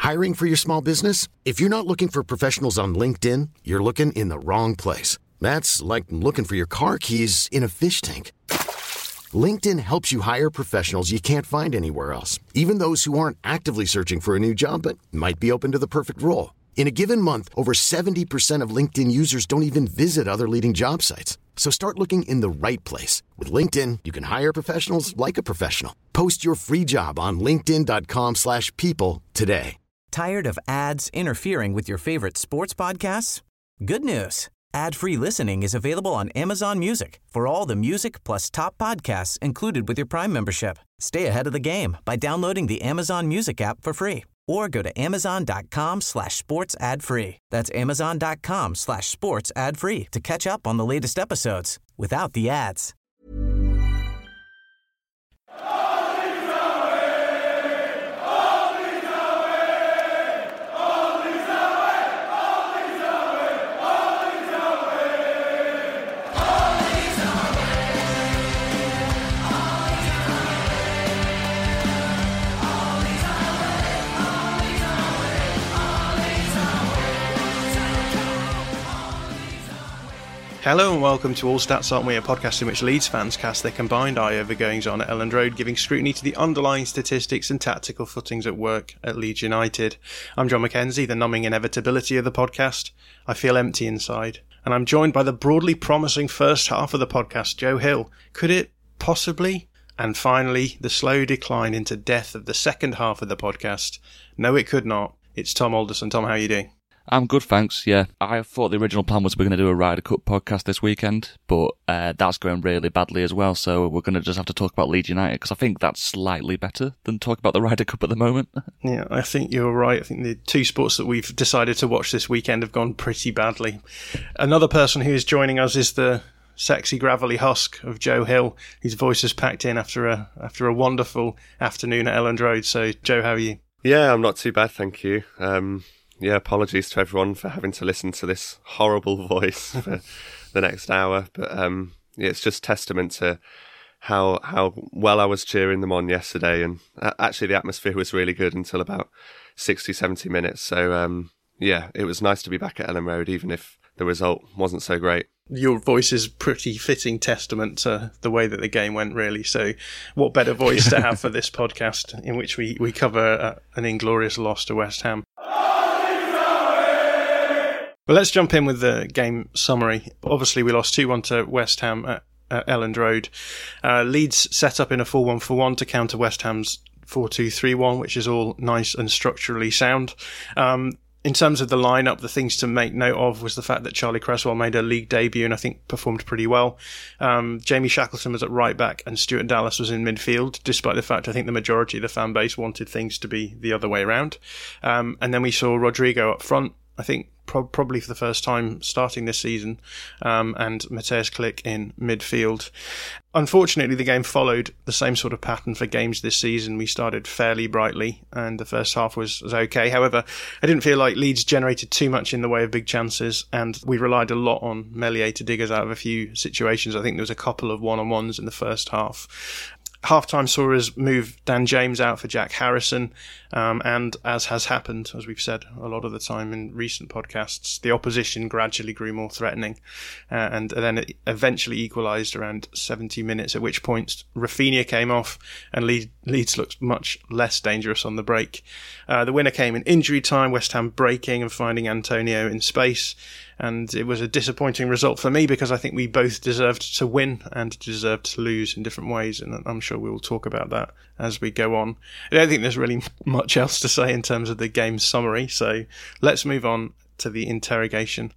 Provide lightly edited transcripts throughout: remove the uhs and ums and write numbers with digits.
Hiring for your small business? If you're not looking for professionals on LinkedIn, you're looking in the wrong place. That's like looking for your car keys in a fish tank. LinkedIn helps you hire professionals you can't find anywhere else, even those who aren't actively searching for a new job but might be open to the perfect role. In a given month, over 70% of LinkedIn users don't even visit other leading job sites. So start looking in the right place. With LinkedIn, you can hire professionals like a professional. Post your free job on linkedin.com/people today. Tired of ads interfering with your favorite sports podcasts? Good news. Ad-free listening is available on Amazon Music for all the music plus top podcasts included with your Prime membership. Stay ahead of the game by downloading the Amazon Music app for free or go to amazon.com/sports ad free. That's amazon.com/sports ad free to catch up on the latest episodes without the ads. Hello and welcome to All Stats Aren't We, a podcast in which Leeds fans cast their combined eye over goings on at Elland Road, giving scrutiny to the underlying statistics and tactical footings at work at Leeds United. I'm John McKenzie, the numbing inevitability of the podcast. I feel empty inside. And I'm joined by the broadly promising first half of the podcast, Joe Hill. Could it possibly? And finally, the slow decline into death of the second half of the podcast. No, it could not. It's Tom Alderson. Tom, how are you doing? I'm good, thanks, yeah. I thought the original plan was we're going to do a Ryder Cup podcast this weekend, but that's going really badly as well, so we're going to just have to talk about Leeds United, because I think that's slightly better than talk about the Ryder Cup at the moment. Yeah, I think you're right. I think the two sports that we've decided to watch this weekend have gone pretty badly. Another person who is joining us is the sexy gravelly husk of Joe Hill. His voice is packed in after a wonderful afternoon at Elland Road. So, Joe, how are you? Yeah, I'm not too bad, thank you. Yeah, apologies to everyone for having to listen to this horrible voice for the next hour. But yeah, it's just testament to how well I was cheering them on yesterday. And actually, the atmosphere was really good until about 60, 70 minutes. So yeah, it was nice to be back at Elland Road, even if the result wasn't so great. Your voice is pretty fitting testament to the way that the game went, really. So what better voice to have for this podcast in which we cover an inglorious loss to West Ham. Well, let's jump in with the game summary. Obviously, we lost 2-1 to West Ham at Elland Road. Leeds set up in a 4-1-4-1 to counter West Ham's 4-2-3-1, which is all nice and structurally sound. In terms of the lineup, the things to make note of was the fact that Charlie Cresswell made a league debut and I think performed pretty well. Jamie Shackleton was at right back and Stuart Dallas was in midfield, despite the fact I think the majority of the fan base wanted things to be the other way around. And then we saw Rodrigo up front, I think probably for the first time starting this season, and Mateusz Klich in midfield. Unfortunately, the game followed the same sort of pattern for games this season. We started fairly brightly and the first half was okay. However, I didn't feel like Leeds generated too much in the way of big chances and we relied a lot on Meslier to dig us out of a few situations. I think there was a couple of one-on-ones in the first half. Half-time saw us move Dan James out for Jack Harrison, and as has happened, as we've said a lot of the time in recent podcasts, the opposition gradually grew more threatening, and then it eventually equalised around 70 minutes, at which point Rafinha came off and Leeds looked much less dangerous on the break. The winner came in injury time, West Ham breaking and finding Antonio in space. And it was a disappointing result for me because I think we both deserved to win and deserved to lose in different ways. And I'm sure we will talk about that as we go on. I don't think there's really much else to say in terms of the game summary. So let's move on to the interrogation.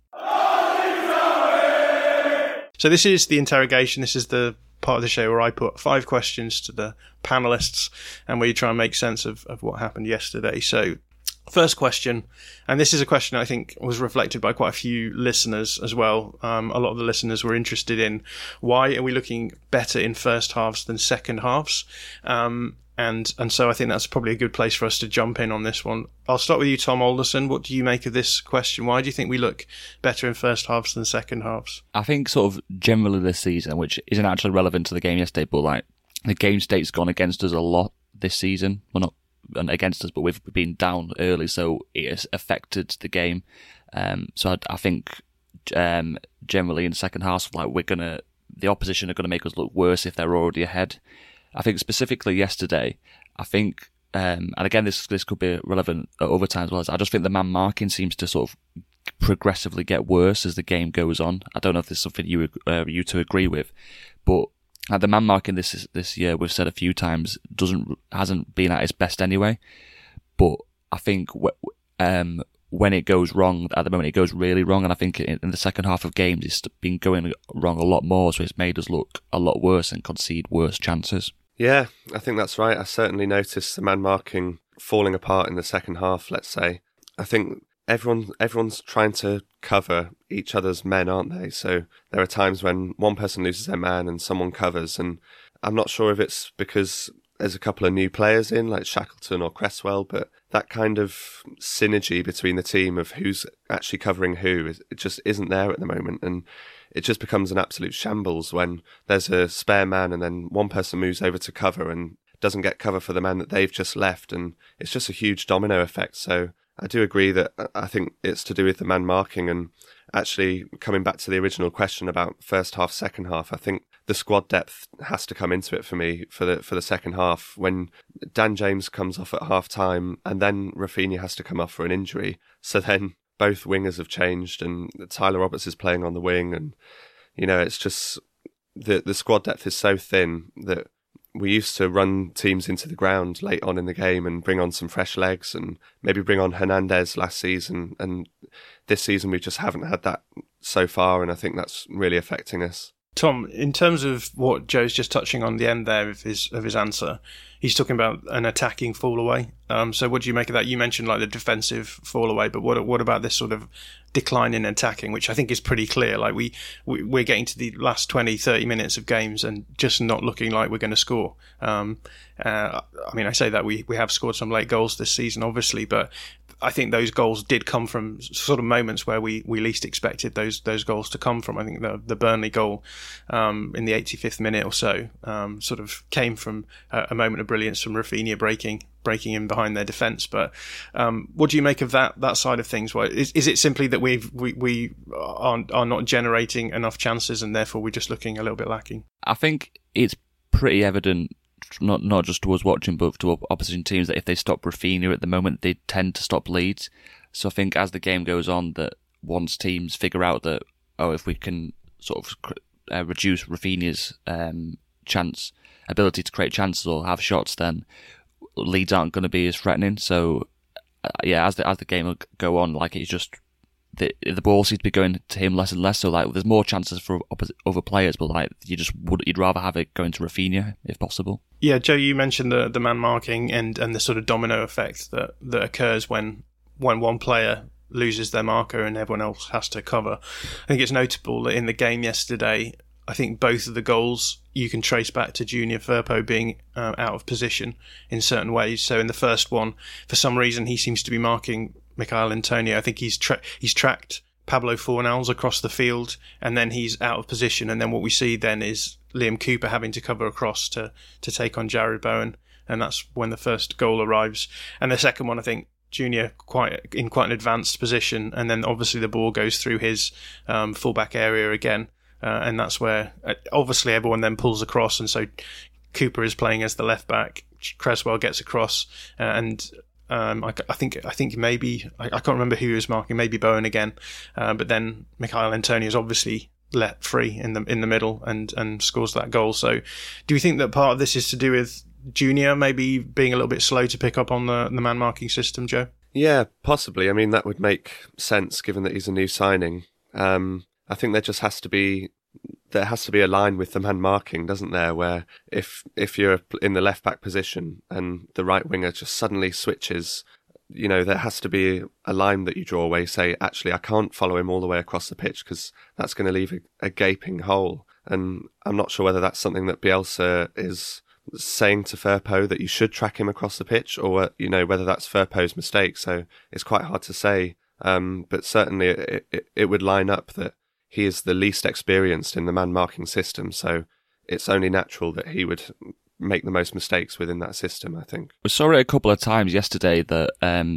So this is the interrogation. This is the part of the show where I put 5 questions to the panelists and we try and make sense of what happened yesterday. So first question, and this is a question I think was reflected by quite a few listeners as well. A lot of the listeners were interested in why are we looking better in first halves than second halves? And so I think that's probably a good place for us to jump in on this one. I'll start with you, Tom Alderson. What do you make of this question? Why do you think we look better in first halves than second halves? I think sort of generally this season, which isn't actually relevant to the game yesterday, but like the game state's gone against us a lot this season. Well, not against us, but we've been down early, so it has affected the game. So I think generally in the second half, like the opposition are gonna make us look worse if they're already ahead. I think specifically yesterday, I think, and again this could be relevant at other times as well. I just think the man marking seems to sort of progressively get worse as the game goes on. I don't know if this is something you two agree with, but the man marking this year, we've said a few times, hasn't been at its best anyway. But I think when it goes wrong, at the moment it goes really wrong, and I think in the second half of games it's been going wrong a lot more, so it's made us look a lot worse and concede worse chances. Yeah, I think that's right. I certainly noticed the man marking falling apart in the second half, let's say. I think everyone's trying to cover each other's men, aren't they? So there are times when one person loses their man and someone covers, and I'm not sure if it's because there's a couple of new players in, like Shackleton or Cresswell, but that kind of synergy between the team of who's actually covering who, it just isn't there at the moment, and it just becomes an absolute shambles when there's a spare man and then one person moves over to cover and doesn't get cover for the man that they've just left, and it's just a huge domino effect. So I do agree that I think it's to do with the man marking, and actually coming back to the original question about first half, second half, I think the squad depth has to come into it for me for the second half. When Dan James comes off at half time and then Raphinha has to come off for an injury, so then both wingers have changed and Tyler Roberts is playing on the wing, and it's just the squad depth is so thin that we used to run teams into the ground late on in the game and bring on some fresh legs and maybe bring on Hernandez last season. And this season we just haven't had that so far, and I think that's really affecting us. Tom, in terms of what Joe's just touching on the end there of his answer, he's talking about an attacking fall away. So what do you make of that? You mentioned like the defensive fall away, but what about this sort of decline in attacking, which I think is pretty clear? Like we're getting to the last 20, 30 minutes of games and just not looking like we're going to score. I say that we have scored some late goals this season, obviously, but I think those goals did come from sort of moments where we least expected those goals to come from. I think the Burnley goal in the 85th minute or so sort of came from a moment of brilliance from Raphinha breaking in behind their defence. But what do you make of that side of things? Is it simply that we are not generating enough chances and therefore we're just looking a little bit lacking? I think it's pretty evident, not just to us watching, but to opposition teams, that if they stop Raphinha at the moment, they tend to stop Leeds. So I think as the game goes on, that once teams figure out that, if we can sort of reduce Raphinha's ability to create chances or have shots, then Leeds aren't going to be as threatening. So as the game will go on, like it's just the ball seems to be going to him less and less. So like there's more chances for other players, but like you'd rather have it going to Raphinha if possible. Yeah, Joe, you mentioned the man marking and the sort of domino effect that occurs when one player loses their marker and everyone else has to cover. I think it's notable that in the game yesterday, I think both of the goals you can trace back to Junior Firpo being out of position in certain ways. So in the first one, for some reason, he seems to be marking Michail Antonio. I think he's tracked Pablo Fornals across the field, and then he's out of position. And then what we see then is Liam Cooper having to cover across to take on Jared Bowen, and that's when the first goal arrives. And the second one, I think Junior quite an advanced position, and then obviously the ball goes through his fullback area again. And that's where obviously everyone then pulls across, and so Cooper is playing as the left back. Cresswell gets across, and I think maybe I can't remember who he was marking, maybe Bowen again, but then Michail Antonio is obviously let free in the middle and scores that goal. So, do you think that part of this is to do with Junior maybe being a little bit slow to pick up on the man marking system, Joe? Yeah, possibly. I mean, that would make sense given that he's a new signing. I think there has to be a line with the man marking, doesn't there? Where if you're in the left back position and the right winger just suddenly switches, there has to be a line that you draw where you say, actually, I can't follow him all the way across the pitch because that's going to leave a gaping hole. And I'm not sure whether that's something that Bielsa is saying to Firpo, that you should track him across the pitch, or whether that's Firpo's mistake. So it's quite hard to say. But certainly it would line up that he is the least experienced in the man-marking system, so it's only natural that he would make the most mistakes within that system, I think. We saw it a couple of times yesterday that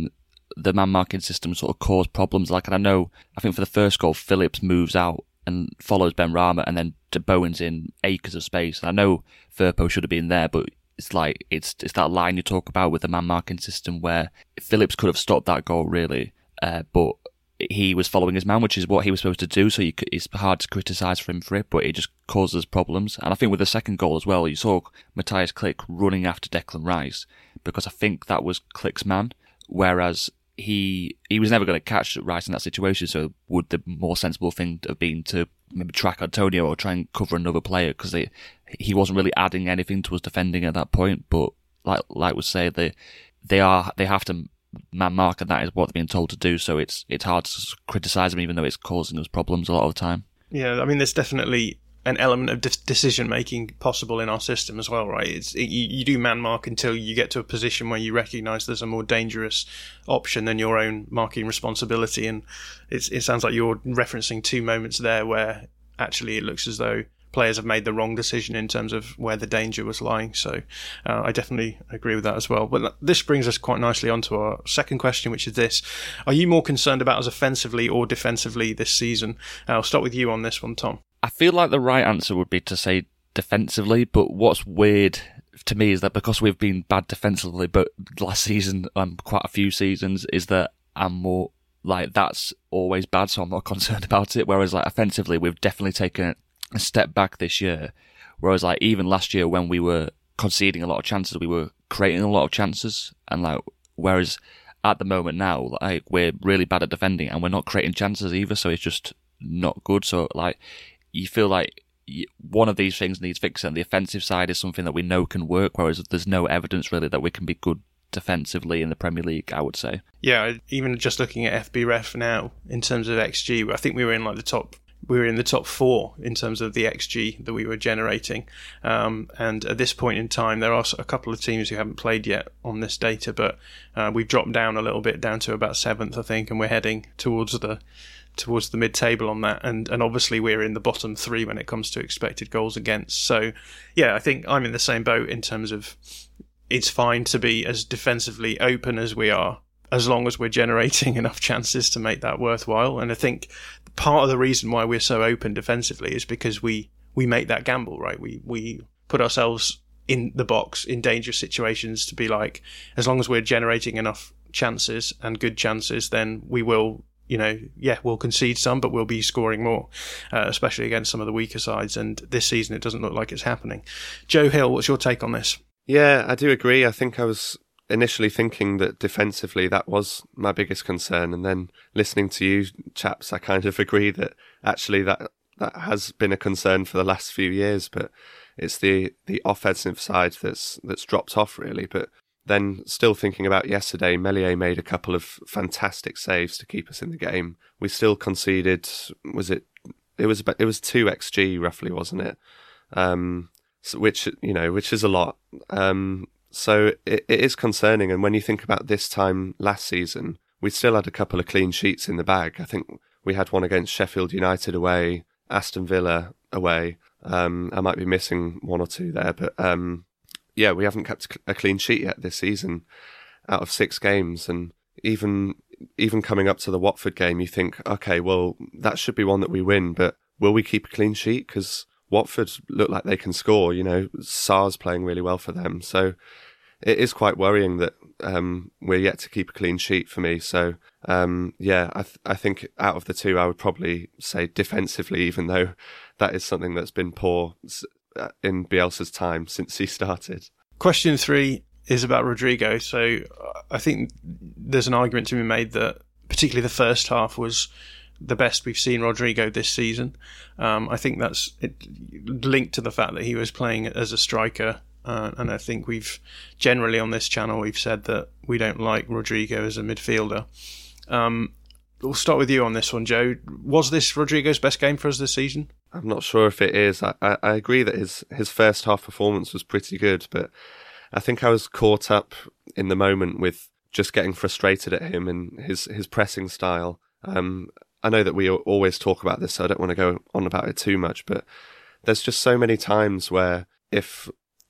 the man marking system sort of caused problems. Like, and I think for the first goal, Phillips moves out and follows Benrahma, and then De Bowen's in acres of space. And I know Firpo should have been there, but it's like it's that line you talk about with the man marking system where Phillips could have stopped that goal really, but he was following his man, which is what he was supposed to do. So it's hard to criticise him for it, but it just causes problems. And I think with the second goal as well, you saw Matthias Klich running after Declan Rice because I think that was Klich's man, whereas he was never going to catch Rice in that situation. So would the more sensible thing have been to maybe track Antonio or try and cover another player, because he wasn't really adding anything to us defending at that point. But like we say, they have to man mark, and that is what they're being told to do. So it's hard to criticise them, even though it's causing us problems a lot of the time. Yeah, I mean, there's definitely an element of decision making possible in our system as well, right? You do man mark until you get to a position where you recognise there's a more dangerous option than your own marking responsibility, and it sounds like you're referencing two moments there where actually it looks as though players have made the wrong decision in terms of where the danger was lying. So I definitely agree with that as well. But this brings us quite nicely onto our second question, which is this: are you more concerned about us offensively or defensively this season? I'll start with you on this one, Tom. I feel like the right answer would be to say defensively, but what's weird to me is that because we've been bad defensively, but last season and quite a few seasons, is that I'm more like that's always bad, so I'm not concerned about it. Whereas like offensively, we've definitely taken a step back this year. Whereas like even last year when we were conceding a lot of chances, we were creating a lot of chances, and like whereas at the moment now, like we're really bad at defending and we're not creating chances either, so it's just not good. So like you feel like one of these things needs fixing. The offensive side is something that we know can work, whereas there's no evidence really that we can be good defensively in the Premier League, I would say. Yeah, even just looking at FBref now in terms of XG, I think we were in like the top 4 in terms of the XG that we were generating. And at this point in time, there are a couple of teams who haven't played yet on this data, but we've dropped down a little bit, down to about 7th, I think, and we're heading towards the mid-table on that, and obviously we're in the bottom 3 when it comes to expected goals against. So yeah, I think I'm in the same boat in terms of it's fine to be as defensively open as we are, as long as we're generating enough chances to make that worthwhile. And I think part of the reason why we're so open defensively is because we make that gamble, right? We put ourselves in the box in dangerous situations to be like, as long as we're generating enough chances and good chances, then we will, we'll concede some, but we'll be scoring more, especially against some of the weaker sides. And this season, it doesn't look like it's happening. Joe Hill, what's your take on this? Yeah, I do agree. I think I was initially thinking that defensively that was my biggest concern, and then listening to you chaps, I kind of agree that actually that has been a concern for the last few years, but it's the offensive side that's dropped off really. But then still thinking about yesterday, Meslier made a couple of fantastic saves to keep us in the game. We still conceded, it was 2 XG roughly, wasn't it? So which is a lot. So it is concerning. And when you think about this time last season, we still had a couple of clean sheets in the bag. I think we had one against Sheffield United away, Aston Villa away. I might be missing 1 or 2 there, but we haven't kept a clean sheet yet this season out of 6 games. And even coming up to the Watford game, you think, okay, well, that should be one that we win, but will we keep a clean sheet? Because Watford look like they can score, Sarr's playing really well for them. So it is quite worrying that we're yet to keep a clean sheet for me. So, I think out of the 2, I would probably say defensively, even though that is something that's been poor in Bielsa's time since he started. Question 3 is about Rodrigo. So I think there's an argument to be made that particularly the first half was the best we've seen Rodrigo this season. I think that's linked to the fact that he was playing as a striker, and I think we've generally on this channel we've said that we don't like Rodrigo as a midfielder. We'll start with you on this one, Joe. Was this Rodrigo's best game for us this season? I'm not sure if it is. I agree that his first half performance was pretty good, but I think I was caught up in the moment with just getting frustrated at him and his pressing style. I know that we always talk about this, so I don't want to go on about it too much, but there's just so many times where if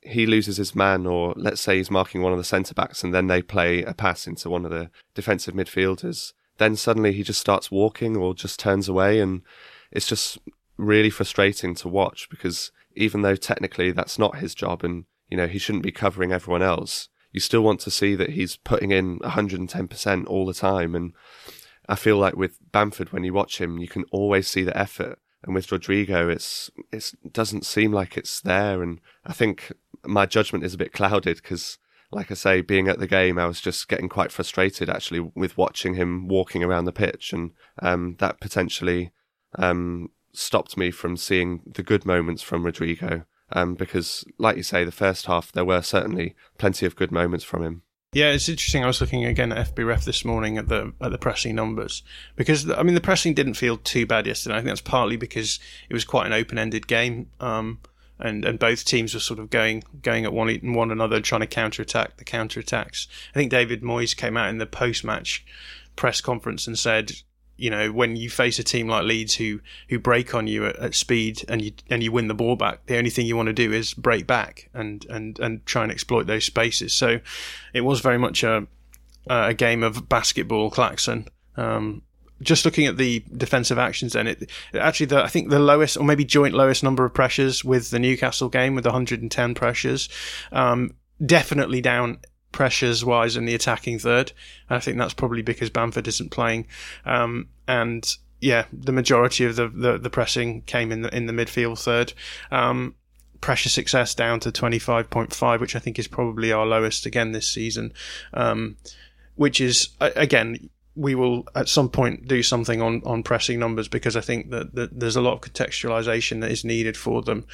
he loses his man, or let's say he's marking one of the centre-backs and then they play a pass into one of the defensive midfielders, then suddenly he just starts walking or just turns away, and it's just really frustrating to watch, because even though technically that's not his job and, you know, he shouldn't be covering everyone else, you still want to see that he's putting in 110% all the time. And I feel like with Bamford, when you watch him, you can always see the effort. And with Rodrigo, it doesn't seem like it's there. And I think my judgment is a bit clouded because, like I say, being at the game, I was just getting quite frustrated actually with watching him walking around the pitch. And that potentially stopped me from seeing the good moments from Rodrigo. Because, like you say, the first half, there were certainly plenty of good moments from him. Yeah, it's interesting. I was looking again at FBref this morning at the pressing numbers, because I mean the pressing didn't feel too bad yesterday. I think that's partly because it was quite an open-ended game, and both teams were sort of going at one another, trying to counterattack the counterattacks. I think David Moyes came out in the post-match press conference and said, you know, when you face a team like Leeds who break on you at speed and you win the ball back, the only thing you want to do is break back and try and exploit those spaces. So it was very much a game of basketball, Claxon. Just looking at the defensive actions, then I think the lowest, or maybe joint lowest number of pressures with the Newcastle game, with 110 pressures, definitely down pressures wise in the attacking third. I think that's probably because Bamford isn't playing, and yeah, the majority of the pressing came in the midfield third. Pressure success down to 25.5, which I think is probably our lowest again this season, which is, again, we will at some point do something on pressing numbers, because I think that there's a lot of contextualization that is needed for them,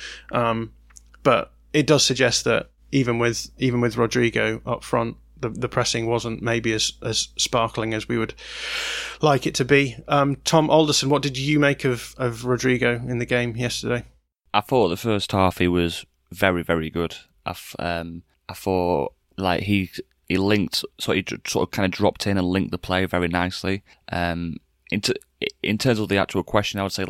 but it does suggest that even with Rodrigo up front, the pressing wasn't maybe as sparkling as we would like it to be. Tom Alderson, what did you make of Rodrigo in the game yesterday? I thought the first half he was very, very good. I thought like he linked, so he sort of kind of dropped in and linked the play very nicely. In terms of the actual question, I would say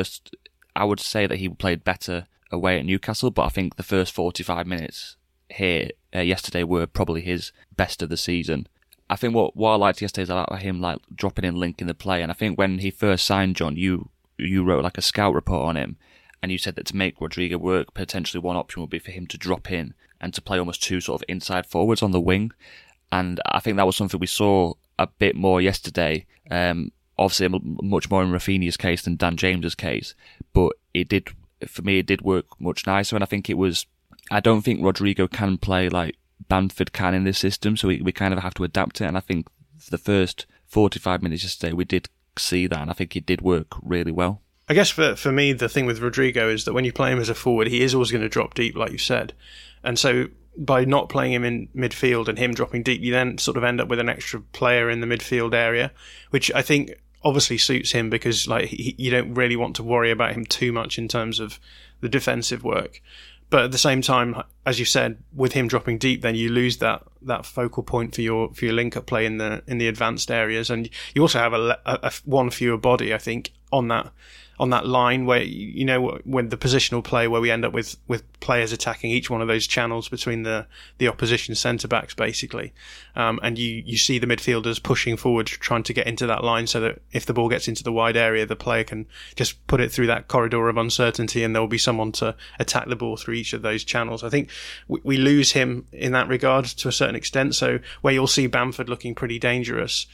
that he played better away at Newcastle, but I think the first 45 minutes here yesterday were probably his best of the season. I think what I liked yesterday is about him like dropping in, linking the play, and I think when he first signed, John, you wrote like a scout report on him, and you said that to make Rodrigo work, potentially one option would be for him to drop in and to play almost two sort of inside forwards on the wing, and I think that was something we saw a bit more yesterday. Obviously much more in Rafinha's case than Dan James's case, but it did work much nicer, and I think I don't think Rodrigo can play like Bamford can in this system, so we kind of have to adapt it. And I think for the first 45 minutes yesterday, we did see that, and I think it did work really well. I guess for me, the thing with Rodrigo is that when you play him as a forward, he is always going to drop deep, like you said. And so by not playing him in midfield and him dropping deep, you then sort of end up with an extra player in the midfield area, which I think obviously suits him, because like you don't really want to worry about him too much in terms of the defensive work. But at the same time, as you said, with him dropping deep, then you lose that focal point for your link-up play in the advanced areas, and you also have a one fewer body, I think, on that line where, you know, when the positional play where we end up with players attacking each one of those channels between the opposition centre-backs, basically. And you see the midfielders pushing forward, trying to get into that line so that if the ball gets into the wide area, the player can just put it through that corridor of uncertainty and there will be someone to attack the ball through each of those channels. I think we lose him in that regard to a certain extent. So where you'll see Bamford looking pretty dangerous,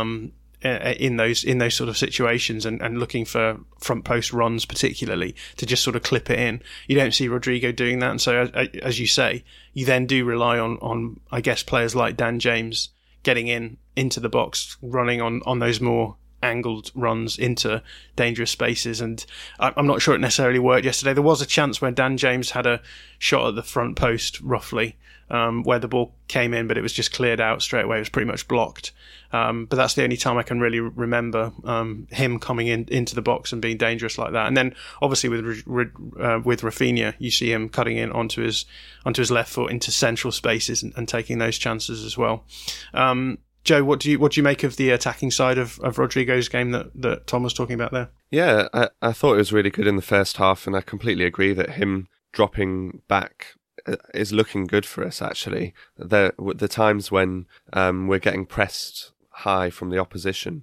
in those sort of situations and looking for front post runs, particularly to just sort of clip it in, you don't see Rodrigo doing that. And so, as you say, you then do rely on I guess players like Dan James getting into the box, running on those more angled runs into dangerous spaces. And I'm not sure it necessarily worked yesterday. There was a chance where Dan James had a shot at the front post, roughly, where the ball came in, but it was just cleared out straight away. It was pretty much blocked. But that's the only time I can really remember him coming into the box and being dangerous like that. And then obviously with Rafinha, you see him cutting in onto his left foot into central spaces and taking those chances as well. Joe, what do you make of the attacking side of Rodrigo's game that Tom was talking about there? Yeah, I thought it was really good in the first half, and I completely agree that him dropping back is looking good for us, actually. The times when we're getting pressed high from the opposition,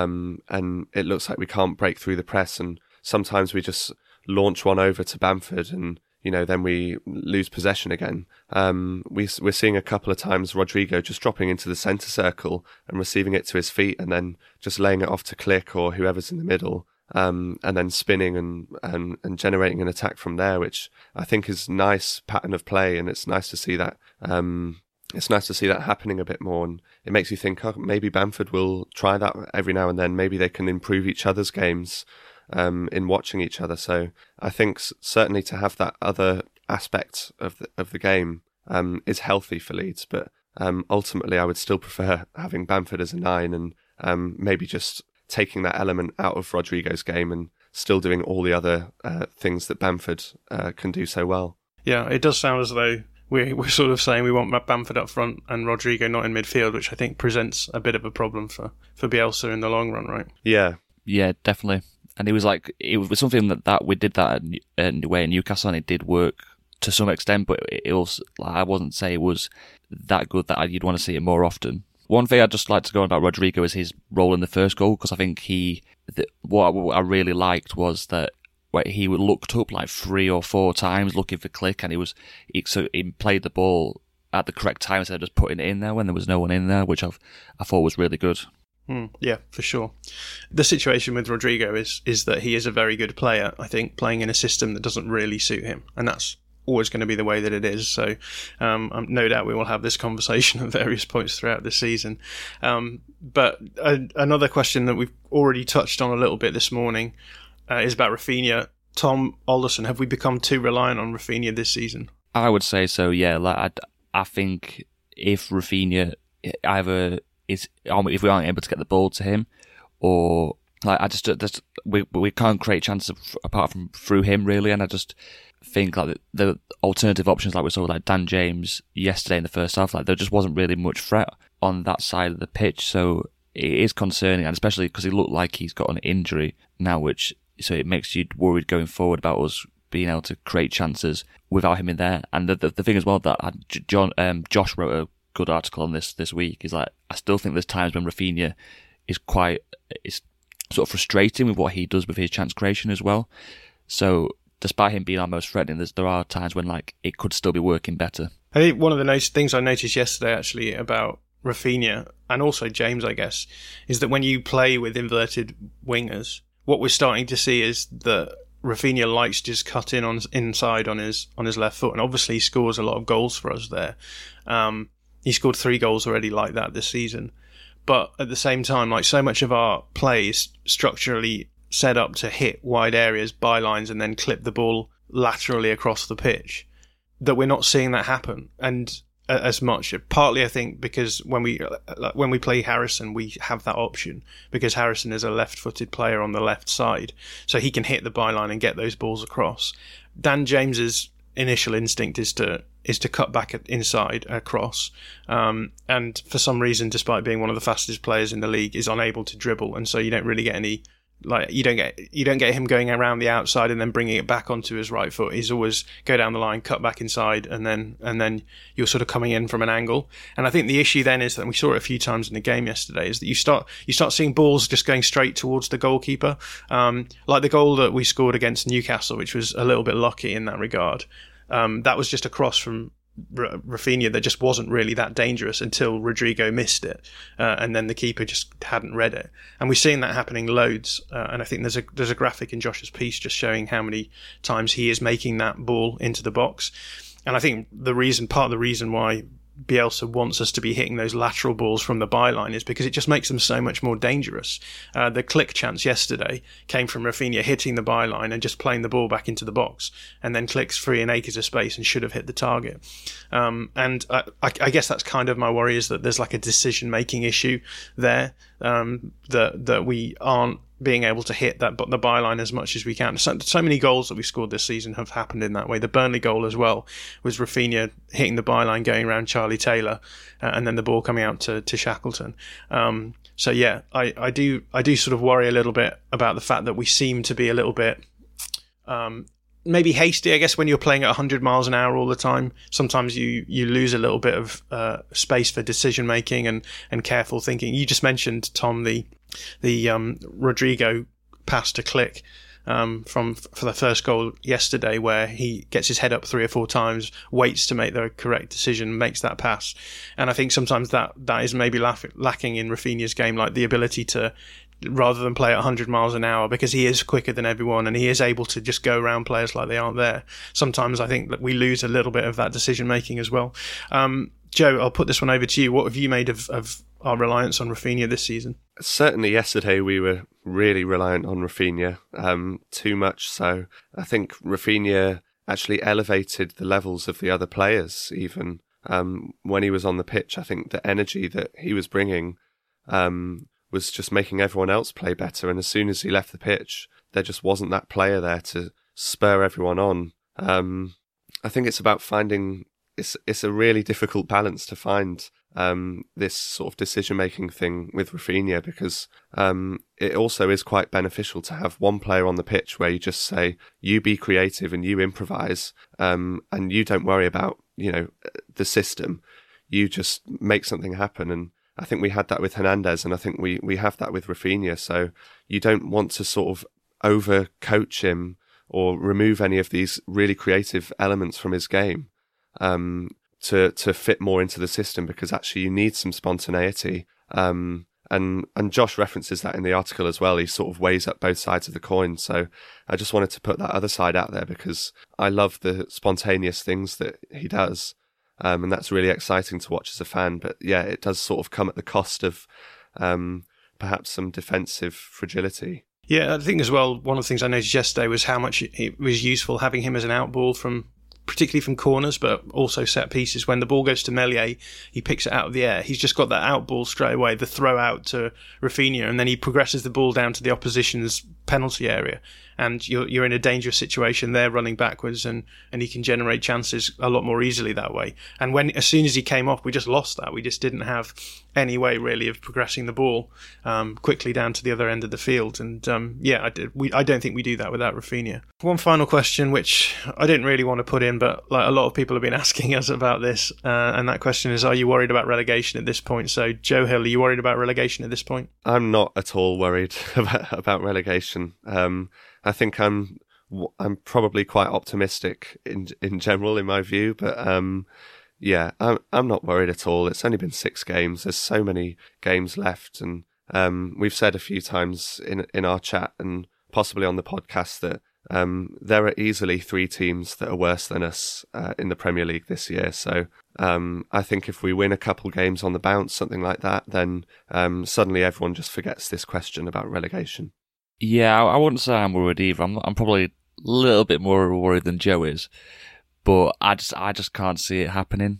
and it looks like we can't break through the press, and sometimes we just launch one over to Bamford and, then we lose possession again. We're seeing a couple of times Rodrigo just dropping into the centre circle and receiving it to his feet and then just laying it off to Klich or whoever's in the middle, and then spinning and generating an attack from there, which I think is nice pattern of play, and it's nice to see that. It's nice to see that happening a bit more, and it makes you think, maybe Bamford will try that every now and then. Maybe they can improve each other's games in watching each other. So I think certainly to have that other aspect of the game is healthy for Leeds, but ultimately I would still prefer having Bamford as a 9 and maybe just taking that element out of Rodrigo's game and still doing all the other things that Bamford can do so well. Yeah, it does sound as though we're sort of saying we want Bamford up front and Rodrigo not in midfield, which I think presents a bit of a problem for Bielsa in the long run, right? Yeah, definitely. And it was something that we did that away in Newcastle, and it did work to some extent, but it also, I wouldn't say it was that good that you'd want to see it more often. One thing I'd just like to go on about Rodrigo is his role in the first goal, because I think what I really liked was that he looked up like 3 or 4 times looking for Klich, and he played the ball at the correct time instead of just putting it in there when there was no one in there, which I thought was really good. Yeah, for sure. The situation with Rodrigo is that he is a very good player, I think, playing in a system that doesn't really suit him, and that's always going to be the way that it is. So no doubt we will have this conversation at various points throughout the season. But another question that we've already touched on a little bit this morning is about Raphinha. Tom Alderson, have we become too reliant on Raphinha this season? I would say so, yeah. I think if Raphinha either if we aren't able to get the ball to him, or we can't create chances apart from through him, really. And I just think like the alternative options, like we saw like Dan James yesterday in the first half, like there just wasn't really much threat on that side of the pitch. So it is concerning, and especially because he looked like he's got an injury now, so it makes you worried going forward about us being able to create chances without him in there. And the thing as well that Josh wrote a good article on this week is like, I still think there's times when Raphinha is sort of frustrating with what he does with his chance creation as well. So despite him being our most threatening, there are times when like it could still be working better. I think one of the things I noticed yesterday actually about Raphinha, and also James, I guess, is that when you play with inverted wingers, what we're starting to see is that Raphinha likes to just cut in inside on his left foot, and obviously he scores a lot of goals for us there. He scored 3 goals already like that this season. But at the same time, like so much of our play is structurally set up to hit wide areas, bylines, and then clip the ball laterally across the pitch, that we're not seeing that happen. And as much, partly I think because when we play Harrison, we have that option because Harrison is a left-footed player on the left side, so he can hit the byline and get those balls across. Dan James's initial instinct is to cut back inside across, and for some reason, despite being one of the fastest players in the league, is unable to dribble, and so you don't really get any. Like you don't get him going around the outside and then bringing it back onto his right foot. He's always go down the line, cut back inside, and then you're sort of coming in from an angle. And I think the issue then is that, and we saw it a few times in the game yesterday, is that you start seeing balls just going straight towards the goalkeeper, like the goal that we scored against Newcastle, which was a little bit lucky in that regard. That was just a cross from Raphinha that just wasn't really that dangerous until Rodrigo missed it, and then the keeper just hadn't read it. And we've seen that happening loads, and I think there's a graphic in Josh's piece just showing how many times he is making that ball into the box. And I think part of the reason why Bielsa wants us to be hitting those lateral balls from the byline is because it just makes them so much more dangerous. The Klich chance yesterday came from Raphinha hitting the byline and just playing the ball back into the box, and then Klich's free in acres of space and should have hit the target. And I guess that's kind of my worry, is that there's like a decision-making issue there, that we aren't being able to hit the byline as much as we can. So many goals that we scored this season have happened in that way. The Burnley goal as well was Raphinha hitting the byline, going around Charlie Taylor, and then the ball coming out to Shackleton. So yeah, I do sort of worry a little bit about the fact that we seem to be a little bit maybe hasty, I guess, when you're playing at 100 miles an hour all the time. Sometimes you lose a little bit of space for decision making and careful thinking. You just mentioned, Tom, the Rodrigo pass to Klich for the first goal yesterday, where he gets his head up 3 or 4 times, waits to make the correct decision, makes that pass. And I think sometimes that is maybe lacking in Rafinha's game, like the ability to, rather than play at 100 miles an hour, because he is quicker than everyone and he is able to just go around players like they aren't there. Sometimes I think that we lose a little bit of that decision making as well. Joe, I'll put this one over to you. What have you made of our reliance on Rafinha this season? Certainly yesterday we were really reliant on Rafinha, too much so. I think Rafinha actually elevated the levels of the other players even. When he was on the pitch, I think the energy that he was bringing was just making everyone else play better. And as soon as he left the pitch, there just wasn't that player there to spur everyone on. I think it's about finding... It's a really difficult balance to find, this sort of decision-making thing with Rafinha, because it also is quite beneficial to have one player on the pitch where you just say, you be creative and you improvise, and you don't worry about, the system. You just make something happen. And I think we had that with Hernandez, and I think we have that with Rafinha. So you don't want to sort of over-coach him or remove any of these really creative elements from his game. To fit more into the system, because actually you need some spontaneity. And Josh references that in the article as well. He sort of weighs up both sides of the coin. So I just wanted to put that other side out there, because I love the spontaneous things that he does. And that's really exciting to watch as a fan. But yeah, it does sort of come at the cost of perhaps some defensive fragility. Yeah, I think as well, one of the things I noticed yesterday was how much it was useful having him as an outball particularly from corners, but also set pieces. When the ball goes to Meslier, he picks it out of the air. He's just got that out ball straight away, the throw out to Rafinha, and then he progresses the ball down to the opposition's penalty area. And you're in a dangerous situation there, running backwards, and he can generate chances a lot more easily that way. And as soon as he came off, we just lost that. We just didn't have any way really of progressing the ball quickly down to the other end of the field. And I don't think we do that without Rafinha. One final question, which I didn't really want to put in, but like a lot of people have been asking us about this, and that question is: are you worried about relegation at this point? So, Joe Hill, are you worried about relegation at this point? I'm not at all worried about relegation. I think I'm probably quite optimistic in general in my view, but I'm not worried at all. It's only been 6 games. There's so many games left, and we've said a few times in our chat and possibly on the podcast that there are easily 3 teams that are worse than us in the Premier League this year. So I think if we win a couple games on the bounce, something like that, then suddenly everyone just forgets this question about relegation. Yeah, I wouldn't say I'm worried either. I'm probably a little bit more worried than Joe is, but I just can't see it happening.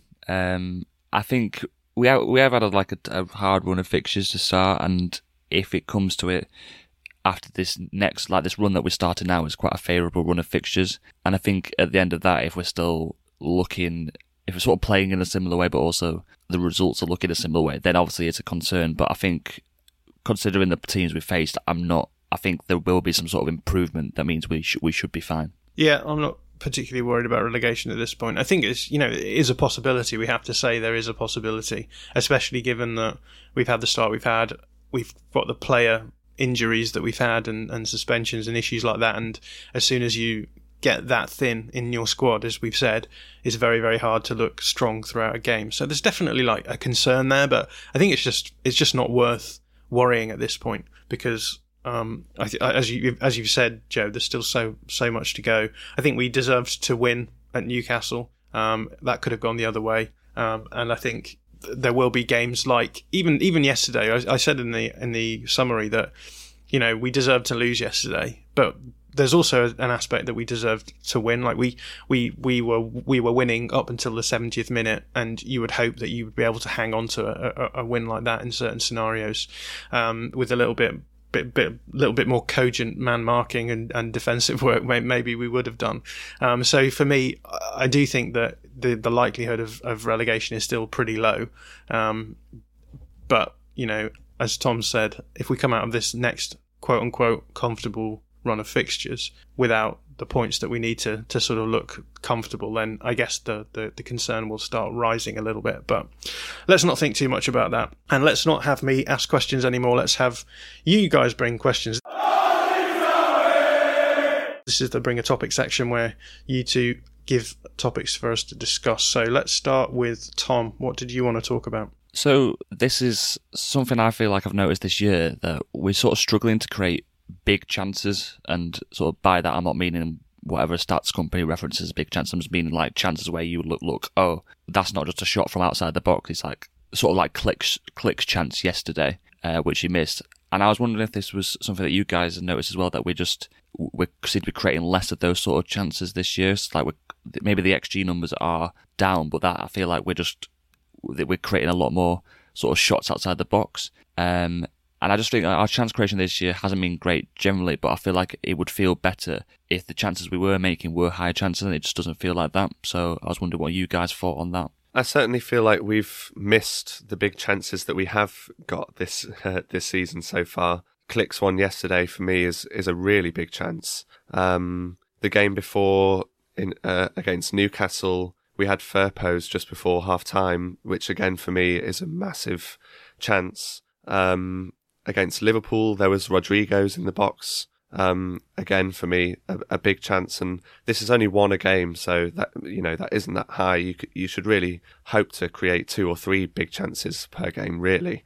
I think we have had a hard run of fixtures to start, and if it comes to it, after this next, this run that we're starting now is quite a favourable run of fixtures. And I think at the end of that, if we're still looking, if we're sort of playing in a similar way, but also the results are looking a similar way, then obviously it's a concern. But I think, considering the teams we faced, I think there will be some sort of improvement. That means we should be fine. Yeah, I'm not particularly worried about relegation at this point. I think it is a possibility. We have to say there is a possibility, especially given that we've had the start we've had. We've got the player injuries that we've had and suspensions and issues like that. And as soon as you get that thin in your squad, as we've said, it's very, very hard to look strong throughout a game. So there's definitely a concern there, but I think it's just not worth worrying at this point, because as you've said, Joe, there's still so much to go. I think we deserved to win at Newcastle. That could have gone the other way, and I think there will be games like even yesterday. I said in the summary that we deserved to lose yesterday, but there's also an aspect that we deserved to win. Like we were winning up until the 70th minute, and you would hope that you would be able to hang on to a win like that in certain scenarios, with a little bit more cogent man marking and defensive work. Maybe we would have done. So for me, I do think that the likelihood of relegation is still pretty low. But as Tom said, if we come out of this next quote unquote comfortable run of fixtures without the points that we need to sort of look comfortable, then I guess the concern will start rising a little bit. But let's not think too much about that. And let's not have me ask questions anymore. Let's have you guys bring questions. This is the Bring a Topic section where you two give topics for us to discuss. So let's start with Tom. What did you want to talk about? So this is something I feel like I've noticed this year, that we're sort of struggling to create big chances, and sort of by that I'm not meaning whatever stats company references big chances. I'm just meaning like chances where you look, oh, that's not just a shot from outside the box. It's like sort of like Klich's chance yesterday, which he missed. And I was wondering if this was something that you guys have noticed as well, that we seem to be creating less of those sort of chances this year. It's like maybe the XG numbers are down, but that I feel like we're creating a lot more sort of shots outside the box. And I just think our chance creation this year hasn't been great generally, but I feel like it would feel better if the chances we were making were high chances, and it just doesn't feel like that. So I was wondering what you guys thought on that. I certainly feel like we've missed the big chances that we have got this season so far. Klich's one yesterday for me is a really big chance. The game before against Newcastle, we had Firpo's just before half-time, which again for me is a massive chance. Against Liverpool, there was Rodrigo's in the box. Again for me, a big chance, and this is only one a game, so that that isn't that high. You should really hope to create 2 or 3 big chances per game, really.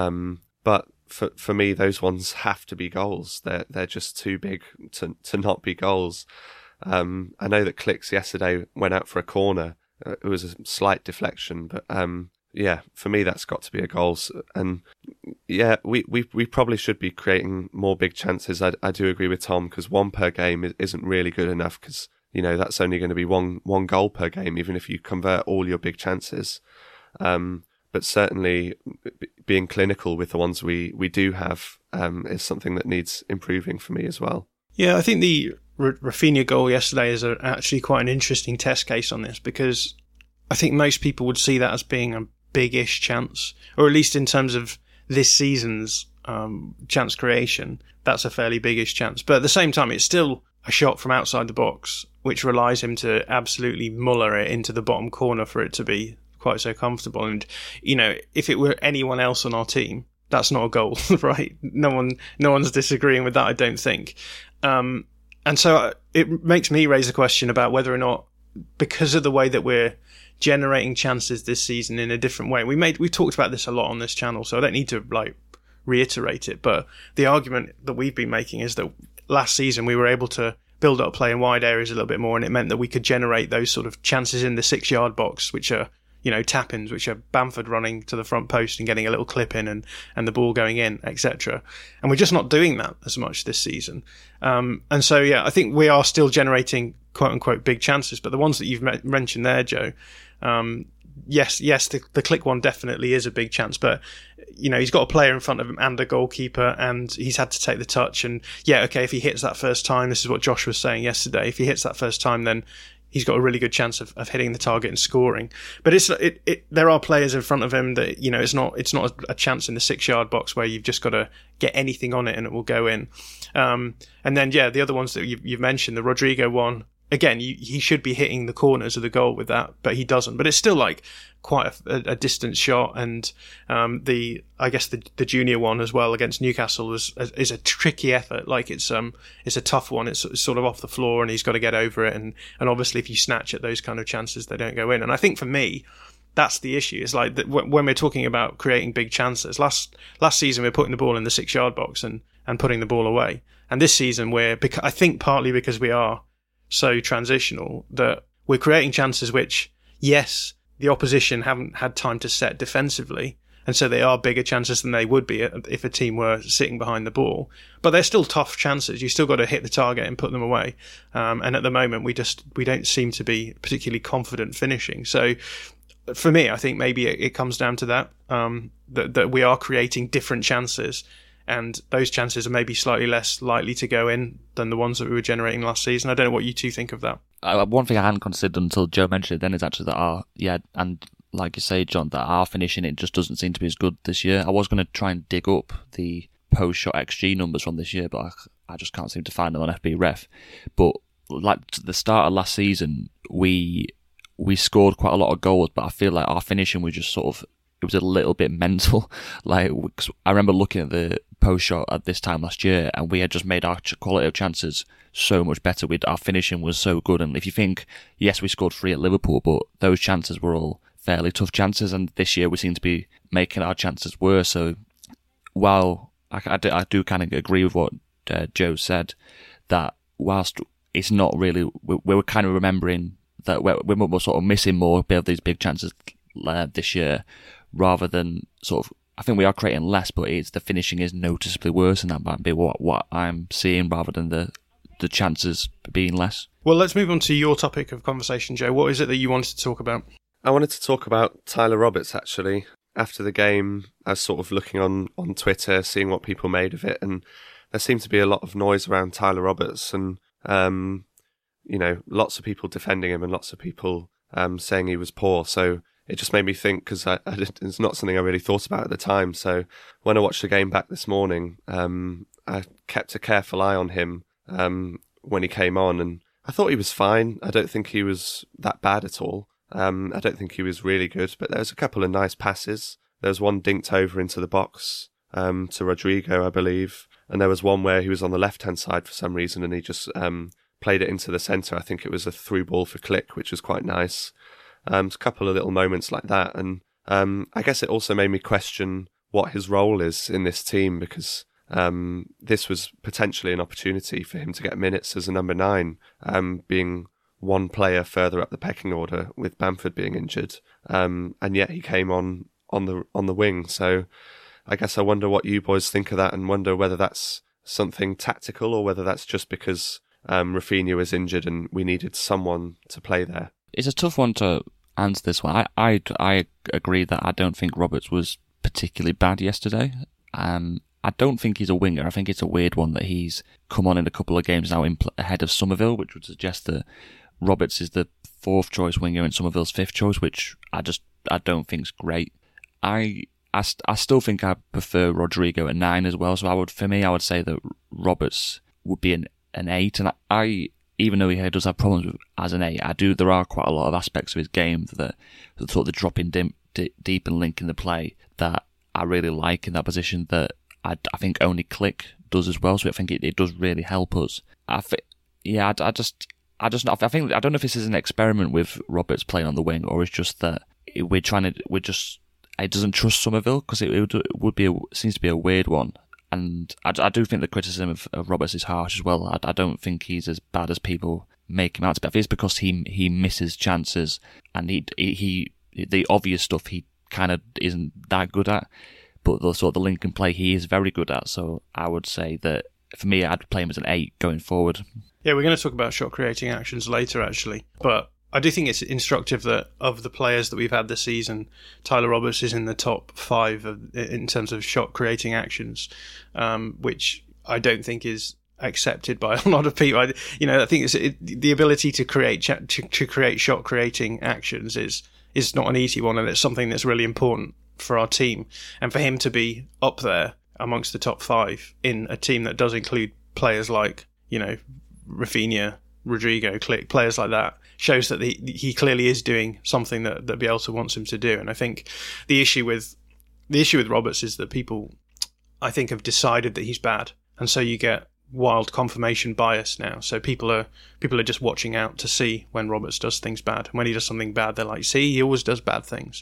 But for me, those ones have to be goals. They're just too big to not be goals. I know that Klich's yesterday went out for a corner. It was a slight deflection, but yeah, for me that's got to be a goal. And yeah, we probably should be creating more big chances. I do agree with Tom, because 1 per game isn't really good enough, because that's only going to be one goal per game, even if you convert all your big chances. But certainly being clinical with the ones we do have is something that needs improving for me as well. Yeah, I think the Rafinha goal yesterday is actually quite an interesting test case on this, because I think most people would see that as being a big-ish chance, or at least in terms of this season's chance creation, that's a fairly big-ish chance. But at the same time, it's still a shot from outside the box, which relies him to absolutely muller it into the bottom corner for it to be quite so comfortable. And, if it were anyone else on our team, that's not a goal, right? No one's disagreeing with that, I don't think. And so it makes me raise a question about whether or not, because of the way that we're generating chances this season in a different way, we talked about this a lot on this channel, so I don't need to reiterate it, but the argument that we've been making is that last season we were able to build up play in wide areas a little bit more, and it meant that we could generate those sort of chances in the 6-yard box, which are tap-ins, which are Bamford running to the front post and getting a little clip in and the ball going in, etc. And we're just not doing that as much this season. And so, yeah, I think we are still generating quote-unquote big chances, but the ones that you've mentioned there, Joe, yes, the Klich one definitely is a big chance, but he's got a player in front of him and a goalkeeper, and he's had to take the touch. And yeah, okay, if he hits that first time, this is what Josh was saying yesterday, if he hits that first time, then he's got a really good chance of hitting the target and scoring. But there are players in front of him that, it's not a chance in the 6-yard box where you've just got to get anything on it and it will go in. And then, yeah, the other ones that you've mentioned, the Rodrigo one, again, he should be hitting the corners of the goal with that, but he doesn't. But it's still quite a distant shot. And the junior one as well against Newcastle is a tricky effort. It's a tough one. It's sort of off the floor, and he's got to get over it. And obviously, if you snatch at those kind of chances, they don't go in. And I think for me, that's the issue. It's like that when we're talking about creating big chances. Last season, we're putting the ball in the 6-yard box and putting the ball away. And this season, I think partly because we are so transitional, that we're creating chances which, yes, the opposition haven't had time to set defensively, and so they are bigger chances than they would be if a team were sitting behind the ball. But they're still tough chances. You still got to hit the target and put them away. And at the moment, we don't seem to be particularly confident finishing. So for me, I think maybe it comes down to that, that we are creating different chances, and those chances are maybe slightly less likely to go in than the ones that we were generating last season. I don't know what you two think of that. One thing I hadn't considered until Joe mentioned it then is actually that and like you say, John, that our finishing, it just doesn't seem to be as good this year. I was going to try and dig up the post-shot XG numbers from this year, but I just can't seem to find them on FB Ref. But like at the start of last season, we scored quite a lot of goals, but I feel like our finishing was just sort of, it was a little bit mental. Like, I remember looking at the post-shot at this time last year, and we had just made our quality of chances so much better. Our finishing was so good, and if you think, yes, we scored 3 at Liverpool, but those chances were all fairly tough chances, and this year we seem to be making our chances worse. So while I do kind of agree with what Joe said, that whilst it's not really, we were kind of remembering that we're sort of missing more of these big chances this year, rather than sort of, I think we are creating less, but the finishing is noticeably worse, and that might be what I'm seeing rather than the chances being less. Well, let's move on to your topic of conversation, Joe. What is it that you wanted to talk about? I wanted to talk about Tyler Roberts, actually. After the game, I was sort of looking on Twitter, seeing what people made of it, and there seemed to be a lot of noise around Tyler Roberts, and lots of people defending him and lots of people saying he was poor. So it just made me think, because it's not something I really thought about at the time. So when I watched the game back this morning, I kept a careful eye on him when he came on, and I thought he was fine. I don't think he was that bad at all. I don't think he was really good, but there was a couple of nice passes. There was one dinked over into the box to Rodrigo, I believe, and there was one where he was on the left-hand side for some reason, and he just played it into the centre. I think it was a through ball for Klich, which was quite nice. A couple of little moments like that, and I guess it also made me question what his role is in this team, because this was potentially an opportunity for him to get minutes as a number 9, being one player further up the pecking order with Bamford being injured, and yet he came on the wing. So I guess I wonder what you boys think of that, and wonder whether that's something tactical or whether that's just because Raphinha was injured and we needed someone to play there. It's a tough one to answer this one. I agree that I don't think Roberts was particularly bad yesterday. I don't think he's a winger. I think it's a weird one that he's come on in a couple of games now ahead of Somerville, which would suggest that Roberts is the 4th choice winger and Somerville's 5th choice, which I don't think is great. I still think I prefer Rodrigo at 9 as well. So I would say that Roberts would be an 8, and I even though he does have problems as an 8, there are quite a lot of aspects of his game that sort of the dropping deep and linking the play that I really like in that position, that I think only Klich does as well. So I think it does really help us. I don't know if this is an experiment with Roberts playing on the wing, or it's just that it doesn't trust Somerville, because it seems to be a weird one. And I do think the criticism of Roberts is harsh as well. I don't think he's as bad as people make him out to be. I think it's because he misses chances, and he the obvious stuff he kind of isn't that good at, but the sort of the link and play he is very good at. So I would say that for me, I'd play him as an 8 going forward. Yeah, we're going to talk about shot creating actions later, actually, but I do think it's instructive that of the players that we've had this season, Tyler Roberts is in the top 5 in terms of shot creating actions, which I don't think is accepted by a lot of people. I think the ability to create shot creating actions is not an easy one, and it's something that's really important for our team. And for him to be up there amongst the top 5 in a team that does include players like, Raphinha, Rodrigo, Klich, players like that, shows that he clearly is doing something that Bielsa wants him to do. And I think the issue with Roberts is that people, I think, have decided that he's bad, and so you get wild confirmation bias now. So people are just watching out to see when Roberts does things bad, and when he does something bad, they're like, "See, he always does bad things."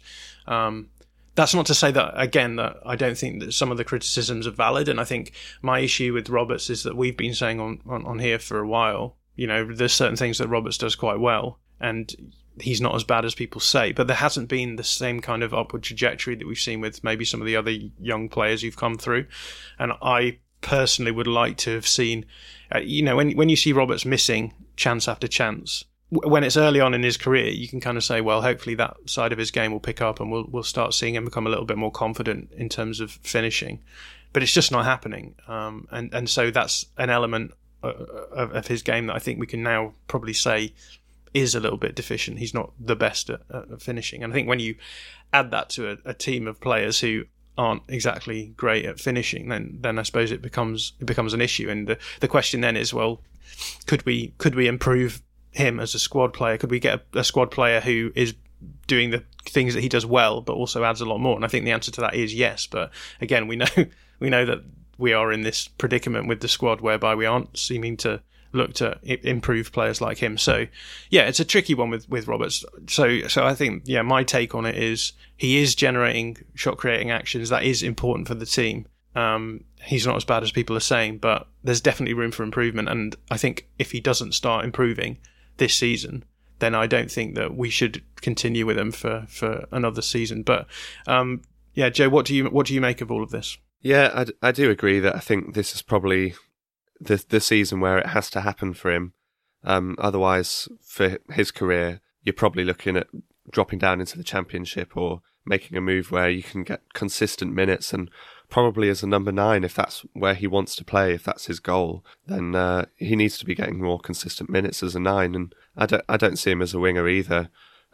That's not to say that I don't think that some of the criticisms are valid, and I think my issue with Roberts is that we've been saying on here for a while, there's certain things that Roberts does quite well, and he's not as bad as people say, but there hasn't been the same kind of upward trajectory that we've seen with maybe some of the other young players who've come through. And I personally would like to have seen, when you see Roberts missing chance after chance, when it's early on in his career, you can kind of say, well, hopefully that side of his game will pick up, and we'll start seeing him become a little bit more confident in terms of finishing. But it's just not happening. And so that's an element of his game that I think we can now probably say is a little bit deficient. He's not the best at finishing. And I think when you add that to a team of players who aren't exactly great at finishing, then I suppose it becomes an issue. And the question then is, well, could we improve him as a squad player? Could we get a squad player who is doing the things that he does well, but also adds a lot more? And I think the answer to that is yes. But again, we know that we are in this predicament with the squad whereby we aren't seeming to look to improve players like him. So yeah, it's a tricky one with Roberts. So I think, yeah, my take on it is he is generating shot creating actions. That is important for the team. He's not as bad as people are saying, but there's definitely room for improvement. And I think if he doesn't start improving this season, then I don't think that we should continue with him for another season. But yeah, Joe, what do you make of all of this? Yeah, I do agree that I think this is probably the season where it has to happen for him. Otherwise, for his career, you're probably looking at dropping down into the Championship or making a move where you can get consistent minutes, and probably as a number 9, if that's where he wants to play, if that's his goal, then he needs to be getting more consistent minutes as a 9. And I don't see him as a winger either.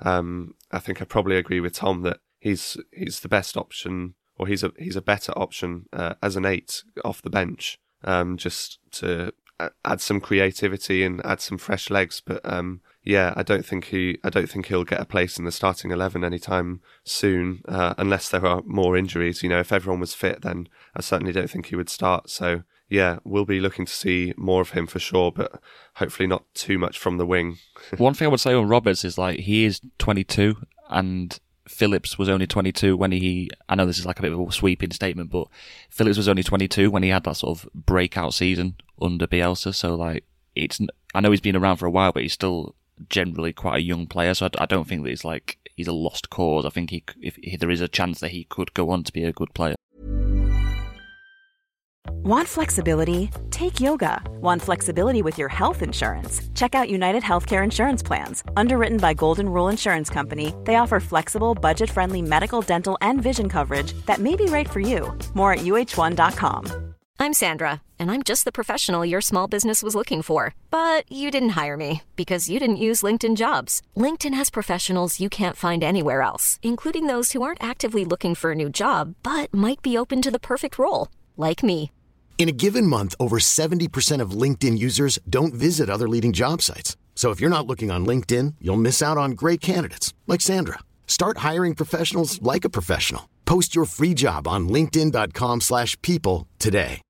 I think I probably agree with Tom that he's the best option, or he's a better option as an 8 off the bench, just to add some creativity and add some fresh legs. But yeah, I don't think he'll get a place in the starting 11 anytime soon, unless there are more injuries. You know, if everyone was fit, then I certainly don't think he would start. So yeah, we'll be looking to see more of him for sure, but hopefully not too much from the wing. One thing I would say on Roberts is, like, he is 22 and Phillips was only 22 when I know this is like a bit of a sweeping statement, but Phillips was only 22 when he had that sort of breakout season under Bielsa. So, like, I know he's been around for a while, but he's still generally quite a young player. So I don't think that he's a lost cause. I think if there is a chance that he could go on to be a good player. Want flexibility? Take yoga. Want flexibility with your health insurance? Check out United Healthcare Insurance Plans. Underwritten by Golden Rule Insurance Company, they offer flexible, budget-friendly medical, dental, and vision coverage that may be right for you. More at uh1.com. I'm Sandra, and I'm just the professional your small business was looking for. But you didn't hire me because you didn't use LinkedIn Jobs. LinkedIn has professionals you can't find anywhere else, including those who aren't actively looking for a new job, but might be open to the perfect role, like me. In a given month, over 70% of LinkedIn users don't visit other leading job sites. So if you're not looking on LinkedIn, you'll miss out on great candidates like Sandra. Start hiring professionals like a professional. Post your free job on linkedin.com/people today.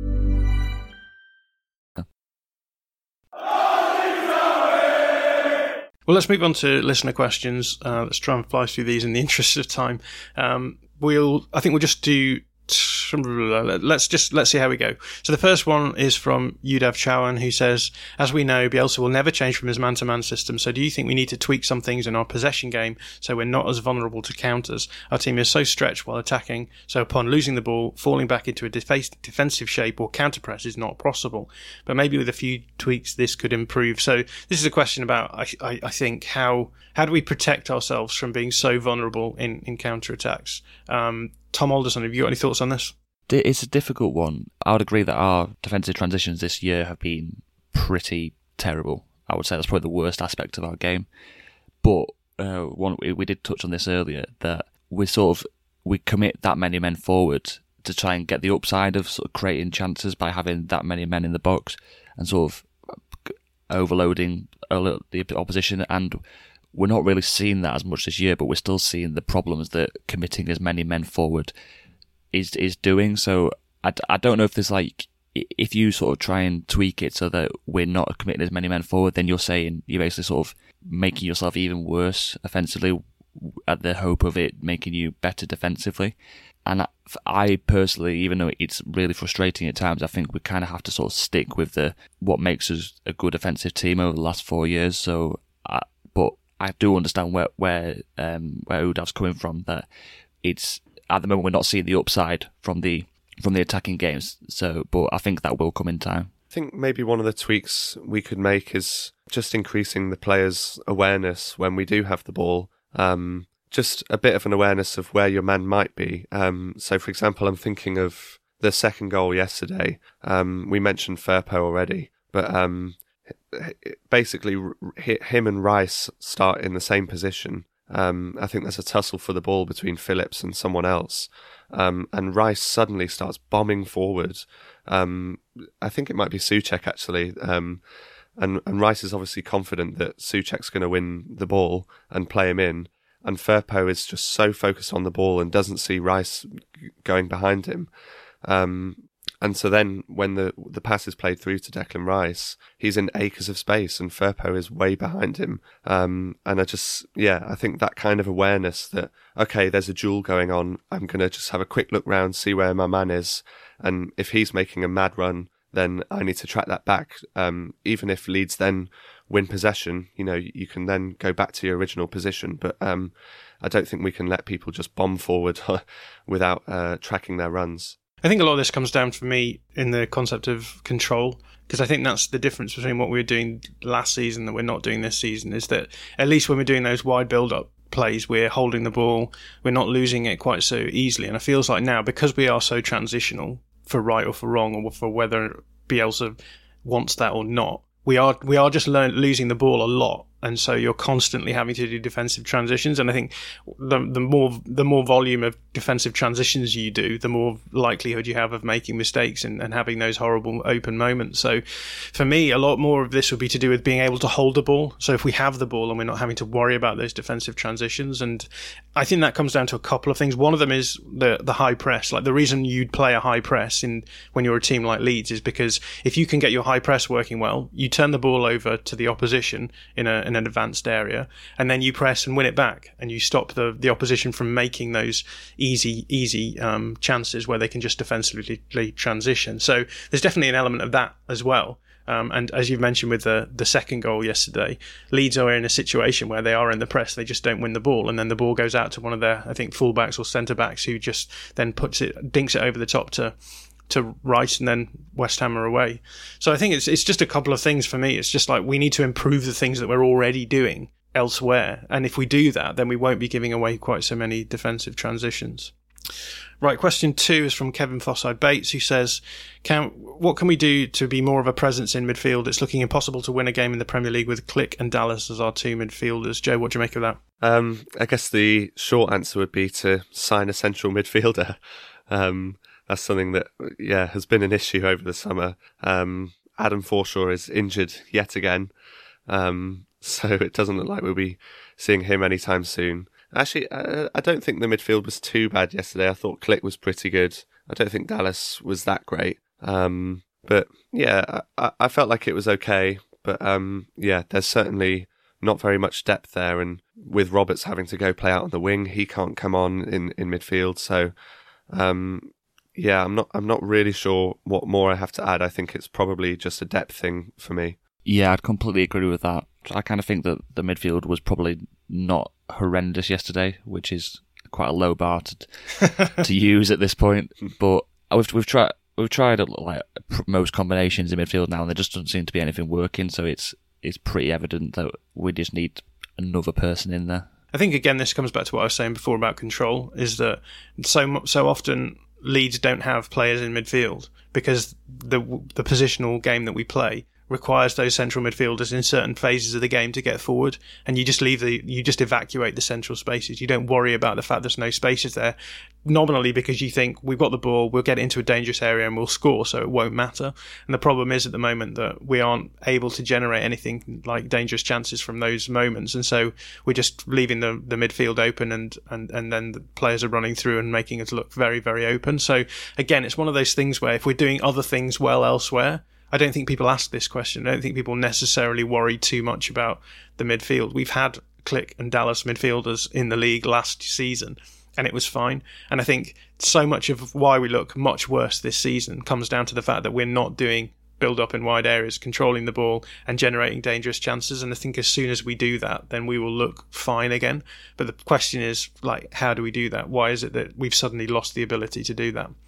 Well, let's move on to listener questions. Let's try and fly through these in the interest of time. I think we'll just do. Let's see how we go. So the first one is from Udav Chawan, who says, as we know, Bielsa will never change from his man-to-man system. So do you think we need to tweak some things in our possession game so we're not as vulnerable to counters? Our team is so stretched while attacking, so upon losing the ball, falling back into a defensive shape or counter press is not possible. But maybe with a few tweaks, this could improve. So this is a question about, I think, how do we protect ourselves from being so vulnerable in counter attacks? Tom Alderson, have you got any thoughts on this? It's a difficult one. I would agree that our defensive transitions this year have been pretty terrible. I would say that's probably the worst aspect of our game. But we did touch on this earlier, that we commit that many men forward to try and get the upside of sort of creating chances by having that many men in the box and sort of overloading the opposition. And we're not really seeing that as much this year, but we're still seeing the problems that committing as many men forward is doing. So I don't know if there's if you sort of try and tweak it so that we're not committing as many men forward, then you're basically sort of making yourself even worse offensively at the hope of it making you better defensively. And I personally, even though it's really frustrating at times, I think we kind of have to sort of stick with what makes us a good offensive team over the last 4 years. So, but I do understand where Udav's coming from, that it's at the moment we're not seeing the upside from the attacking games. So, but I think that will come in time. I think maybe one of the tweaks we could make is just increasing the players' awareness when we do have the ball. Just a bit of an awareness of where your man might be. So, for example, I'm thinking of the second goal yesterday. We mentioned Firpo already, but basically him and Rice start in the same position. I think there's a tussle for the ball between Phillips and someone else. and Rice suddenly starts bombing forward. I think it might be Souček actually. And Rice is obviously confident that Souček's going to win the ball and play him in. And Firpo is just so focused on the ball and doesn't see Rice going behind him. And so then when the pass is played through to Declan Rice, he's in acres of space and Firpo is way behind him. And I think that kind of awareness that, okay, there's a duel going on. I'm going to just have a quick look round, see where my man is. And if he's making a mad run, then I need to track that back. Even if Leeds then win possession, you can then go back to your original position. But I don't think we can let people just bomb forward without tracking their runs. I think a lot of this comes down for me in the concept of control, because I think that's the difference between what we were doing last season that we're not doing this season, is that at least when we're doing those wide build-up plays, we're holding the ball, we're not losing it quite so easily. And it feels like now, because we are so transitional, for right or for wrong, or for whether Bielsa wants that or not, we are just losing the ball a lot. And so you're constantly having to do defensive transitions. And I think the more volume of defensive transitions you do, the more likelihood you have of making mistakes and having those horrible open moments. So for me, a lot more of this would be to do with being able to hold the ball. So if we have the ball and we're not having to worry about those defensive transitions. And I think that comes down to a couple of things. One of them is the high press. Like the reason you'd play a high press when you're a team like Leeds is because if you can get your high press working well, you turn the ball over to the opposition in an advanced area, and then you press and win it back, and you stop the opposition from making those easy chances where they can just defensively transition. So there's definitely an element of that as well. And as you've mentioned with the second goal yesterday, Leeds are in a situation where they are in the press, they just don't win the ball, and then the ball goes out to one of their, I think, fullbacks or centre-backs who just then dinks it over the top to Rice, and then West Ham are away. So I think it's just a couple of things for me. It's just like we need to improve the things that we're already doing elsewhere. And if we do that, then we won't be giving away quite so many defensive transitions. Right, question 2 is from Kevin Fosside-Bates, who says, what can we do to be more of a presence in midfield? It's looking impossible to win a game in the Premier League with Klich and Dallas as our two midfielders. Joe, what do you make of that? I guess the short answer would be to sign a central midfielder. That's something that, has been an issue over the summer. Adam Forshaw is injured yet again, so it doesn't look like we'll be seeing him anytime soon. Actually, I don't think the midfield was too bad yesterday. I thought Klich was pretty good. I don't think Dallas was that great. But yeah, I felt like it was okay. But there's certainly not very much depth there. And with Roberts having to go play out on the wing, he can't come on in midfield. So I'm not really sure what more I have to add. I think it's probably just a depth thing for me. Yeah, I'd completely agree with that. I kind of think that the midfield was probably not horrendous yesterday, which is quite a low bar to use at this point. But we've tried like most combinations in midfield now, and there just doesn't seem to be anything working. So it's pretty evident that we just need another person in there. I think again this comes back to what I was saying before about control. Is that so often Leeds don't have players in midfield because the positional game that we play requires those central midfielders in certain phases of the game to get forward, and you just evacuate the central spaces. You don't worry about the fact there's no spaces there, nominally because you think we've got the ball, we'll get into a dangerous area and we'll score, so it won't matter. And the problem is at the moment that we aren't able to generate anything like dangerous chances from those moments, and so we're just leaving the midfield open, and then the players are running through and making us look very, very open. So again, it's one of those things where if we're doing other things well elsewhere, I don't think people ask this question. I don't think people necessarily worry too much about the midfield. We've had Klich and Dallas midfielders in the league last season, and it was fine. And I think so much of why we look much worse this season comes down to the fact that we're not doing build-up in wide areas, controlling the ball and generating dangerous chances. And I think as soon as we do that, then we will look fine again. But the question is, like, how do we do that? Why is it that we've suddenly lost the ability to do that?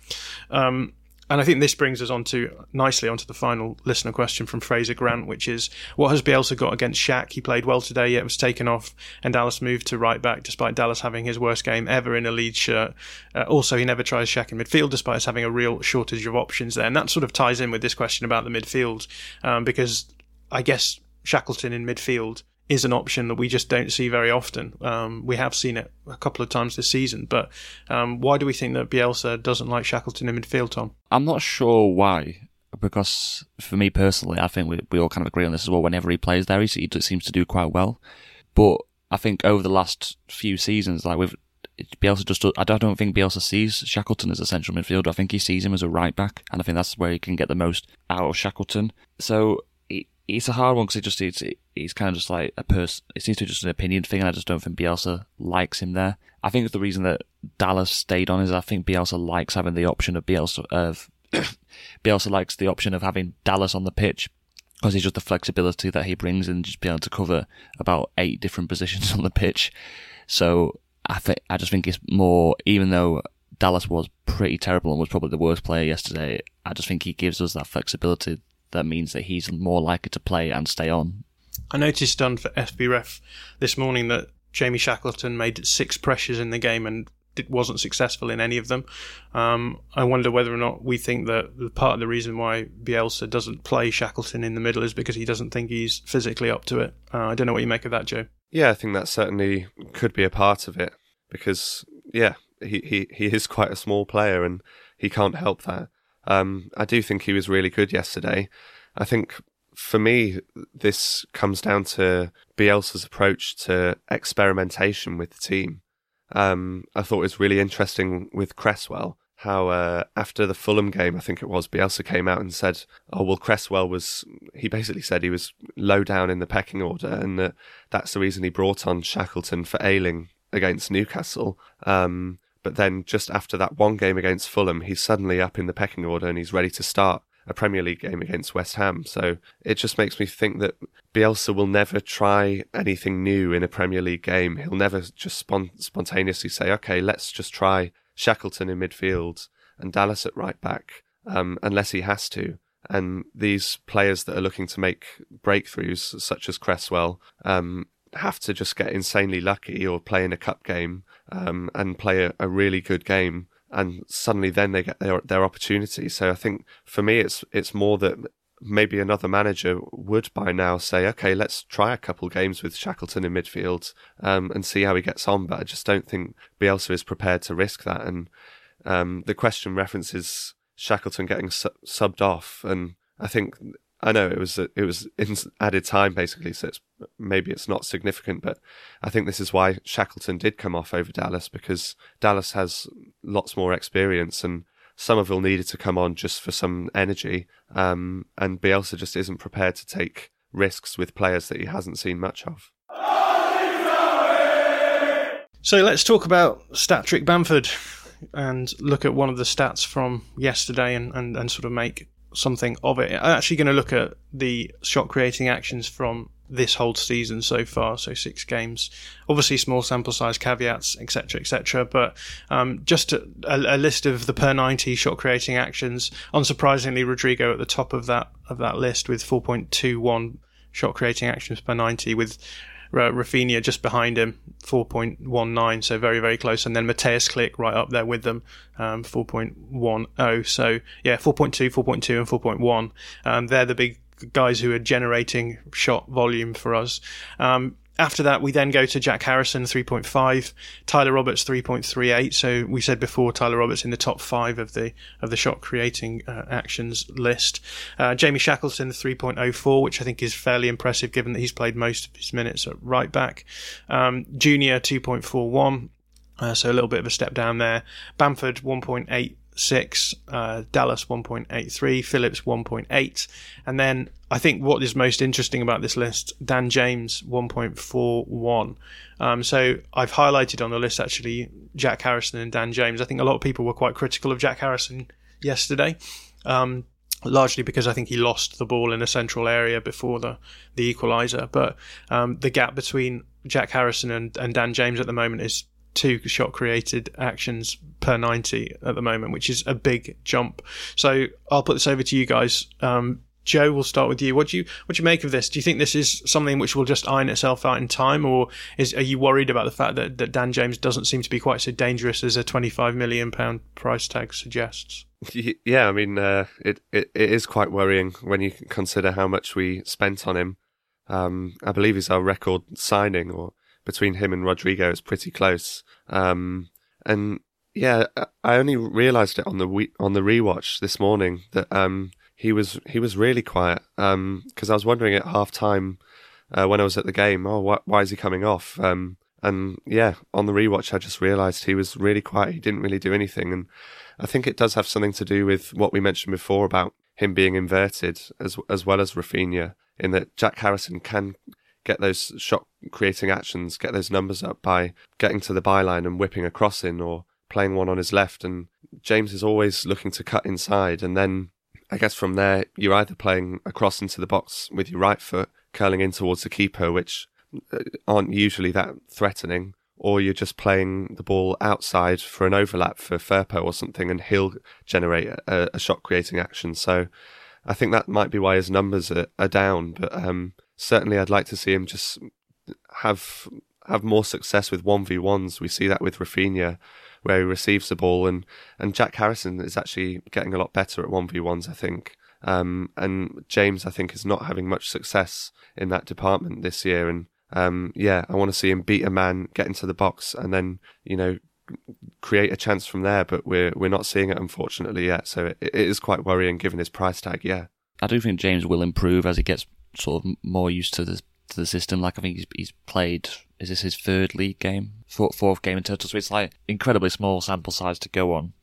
And I think this brings us nicely onto the final listener question from Fraser Grant, which is, what has Bielsa got against Shaq? He played well today, yet was taken off, and Dallas moved to right back, despite Dallas having his worst game ever in a Leeds shirt. Also, he never tries Shaq in midfield, despite us having a real shortage of options there. And that sort of ties in with this question about the midfield, because I guess Shackleton in midfield is an option that we just don't see very often. We have seen it a couple of times this season, but why do we think that Bielsa doesn't like Shackleton in midfield, Tom? I'm not sure why, because for me personally, I think we all kind of agree on this as well. Whenever he plays there, he seems to do quite well. But I think over the last few seasons, like with Bielsa, I don't think Bielsa sees Shackleton as a central midfielder. I think he sees him as a right back, and I think that's where he can get the most out of Shackleton. So it's a hard one because he's kind of just like a person. It seems to be just an opinion thing, and I just don't think Bielsa likes him there. I think the reason that Dallas stayed on is I think Bielsa likes having the option of Bielsa likes the option of having Dallas on the pitch, because it's just the flexibility that he brings and just being able to cover about 8 different positions on the pitch. So I just think it's more, even though Dallas was pretty terrible and was probably the worst player yesterday, I just think he gives us that flexibility that means that he's more likely to play and stay on. I noticed for FBref this morning that Jamie Shackleton made 6 pressures in the game and it wasn't successful in any of them. I wonder whether or not we think that part of the reason why Bielsa doesn't play Shackleton in the middle is because he doesn't think he's physically up to it. I don't know what you make of that, Joe. Yeah, I think that certainly could be a part of it because, yeah, he is quite a small player and he can't help that. I do think he was really good yesterday. I think for me, this comes down to Bielsa's approach to experimentation with the team. I thought it was really interesting with Cresswell, how after the Fulham game, I think it was, Bielsa came out and said, Cresswell he basically said he was low down in the pecking order and that's the reason he brought on Shackleton for Ayling against Newcastle. But then just after that one game against Fulham, he's suddenly up in the pecking order and he's ready to start a Premier League game against West Ham. So it just makes me think that Bielsa will never try anything new in a Premier League game. He'll never just spontaneously say, okay, let's just try Shackleton in midfield and Dallas at right back, unless he has to. And these players that are looking to make breakthroughs, such as Cresswell, have to just get insanely lucky or play in a cup game and play a really good game, and suddenly then they get their opportunity. So I think for me it's more that maybe another manager would by now say, okay, let's try a couple games with Shackleton in midfield and see how he gets on. But I just don't think Bielsa is prepared to risk that. And the question references Shackleton getting subbed off, and I know it was in added time basically, so maybe it's not significant, but I think this is why Shackleton did come off over Dallas, because Dallas has lots more experience and Somerville needed to come on just for some energy, and Bielsa just isn't prepared to take risks with players that he hasn't seen much of. So let's talk about Stat-Trick Bamford and look at one of the stats from yesterday and sort of make something of it. I'm actually going to look at the shot creating actions from this whole season so far, so 6 games. Obviously small sample size, caveats, etc., but just a list of the per 90 shot creating actions. Unsurprisingly, Rodrigo at the top of that list with 4.21 shot creating actions per 90, with Rafinha just behind him, 4.19, so very, very close. And then Mateusz Klich right up there with them, 4.10. So, yeah, 4.2, 4.2 and 4.1. They're the big guys who are generating shot volume for us. After that, we then go to Jack Harrison, 3.5, Tyler Roberts, 3.38. So we said before, Tyler Roberts in the top 5 of the shot creating actions list. Jamie Shackleton, 3.04, which I think is fairly impressive given that he's played most of his minutes at right back. Junior, 2.41. So a little bit of a step down there. Bamford, 1.86, Dallas 1.83, Phillips 1.8, and then I think what is most interesting about this list, Dan James 1.41. So I've highlighted on the list actually Jack Harrison and Dan James. I think a lot of people were quite critical of Jack Harrison yesterday, largely because I think he lost the ball in a central area before the equaliser. But the gap between Jack Harrison and Dan James at the moment is 2 shot created actions per 90 at the moment, which is a big jump. So I'll put this over to you guys. Joe, we'll start with you. What do you make of this? Do you think this is something which will just iron itself out in time, or are you worried about the fact that Dan James doesn't seem to be quite so dangerous as a £25 million price tag suggests? Yeah, I mean, it is quite worrying when you consider how much we spent on him. I believe he's our record signing, or between him and Rodrigo is pretty close. And yeah, I only realised it on the rewatch this morning that he was really quiet, because I was wondering at half time when I was at the game, why is he coming off? And yeah, on the rewatch I just realised he was really quiet. He didn't really do anything, and I think it does have something to do with what we mentioned before about him being inverted as well as Raphinha, in that Jack Harrison can get those shot creating actions, get those numbers up by getting to the byline and whipping a cross in, or playing one on his left, and James is always looking to cut inside, and then I guess from there you're either playing a cross into the box with your right foot curling in towards the keeper, which aren't usually that threatening, or you're just playing the ball outside for an overlap for Firpo or something, and he'll generate a shot creating action. So I think that might be why his numbers are down, but certainly I'd like to see him just have more success with 1v1s. We see that with Raphinha, where he receives the ball, and Jack Harrison is actually getting a lot better at 1v1s, I think. And James, I think, is not having much success in that department this year. And yeah, I want to see him beat a man, get into the box, and then, create a chance from there. But we're not seeing it, unfortunately, yet. So it is quite worrying given his price tag. Yeah, I do think James will improve as he gets sort of more used to the system. Like, I think he's played. Is this his third league game? Fourth game in total. So it's like incredibly small sample size to go on.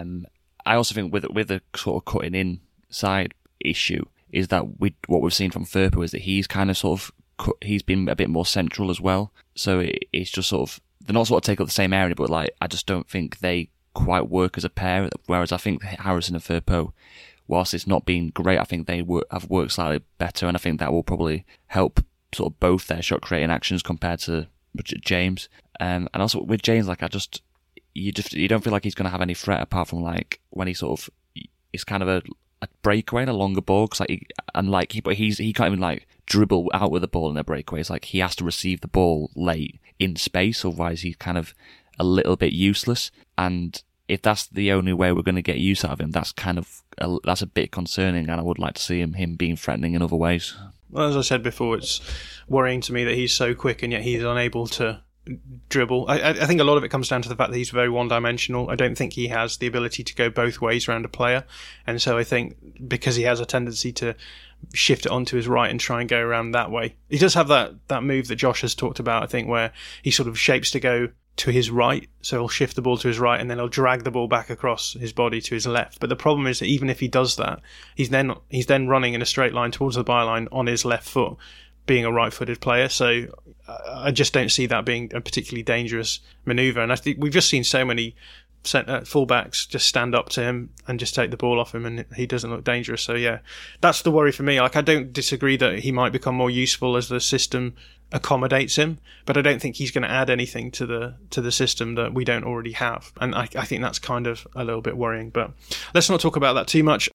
I also think with the sort of cutting in side issue is that what we've seen from Firpo is that he's kind of sort of he's been a bit more central as well. So it's just sort of, they're not sort of take up the same area, but like I just don't think they quite work as a pair. Whereas I think Harrison and Firpo, whilst it's not been great, I think they have worked slightly better, and I think that will probably help sort of both their shot creating actions compared to James. And also with James, like you don't feel like he's going to have any threat apart from like when he sort of, it's kind of a breakaway and a longer ball, cause he can't even like dribble out with the ball in a breakaway. It's like he has to receive the ball late in space, otherwise he's kind of a little bit useless. And if that's the only way we're going to get use out of him, that's kind of that's a bit concerning, and I would like to see him being threatening in other ways. Well, as I said before, it's worrying to me that he's so quick and yet he's unable to dribble. I think a lot of it comes down to the fact that he's very one-dimensional. I don't think he has the ability to go both ways around a player, and so I think because he has a tendency to shift it onto his right and try and go around that way. He does have that move that Josh has talked about, I think, where he sort of shapes to go to his right, so he'll shift the ball to his right and then he'll drag the ball back across his body to his left. But the problem is that even if he does that, he's then running in a straight line towards the byline on his left foot, being a right-footed player. So I just don't see that being a particularly dangerous manoeuvre. And I think we've just seen so many fullbacks just stand up to him and just take the ball off him, and he doesn't look dangerous. So yeah, that's the worry for me. Like, I don't disagree that he might become more useful as the system accommodates him, but I don't think he's going to add anything to the system that we don't already have. And I think that's kind of a little bit worrying. But let's not talk about that too much.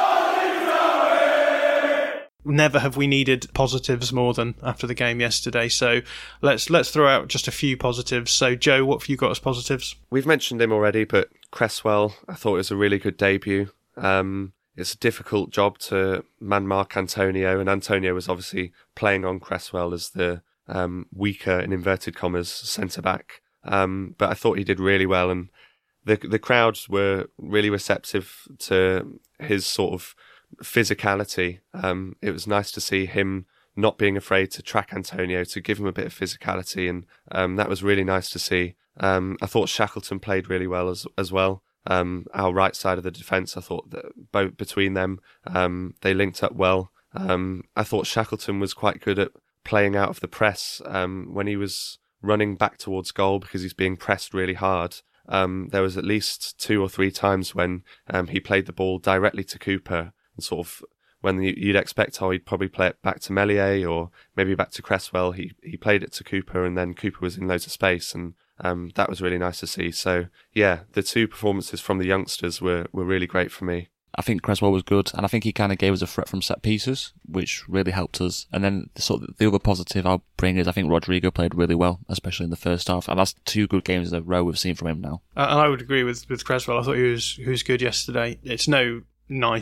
Never have we needed positives more than after the game yesterday. So let's throw out just a few positives. So Joe, what have you got as positives? We've mentioned him already, but Cresswell, I thought it was a really good debut. It's a difficult job to man-mark Antonio, and Antonio was obviously playing on Cresswell as the weaker, in inverted commas, centre-back. But I thought he did really well, and the crowds were really receptive to his sort of physicality. It was nice to see him not being afraid to track Antonio, to give him a bit of physicality, and that was really nice to see. I thought Shackleton played really well as well. Our right side of the defence, I thought that both between them, they linked up well. I thought Shackleton was quite good at playing out of the press when he was running back towards goal, because he's being pressed really hard. There was at least 2 or 3 times when he played the ball directly to Cooper, and sort of when you'd expect, he'd probably play it back to Meslier or maybe back to Cresswell, he played it to Cooper, and then Cooper was in loads of space, and that was really nice to see. So yeah, the 2 performances from the youngsters were really great for me. I think Cresswell was good, and I think he kind of gave us a threat from set pieces, which really helped us. And then the other positive I'll bring is I think Rodrigo played really well, especially in the first half, and that's 2 good games in a row we've seen from him now. And I would agree with Cresswell. I thought he was good yesterday. It's no nice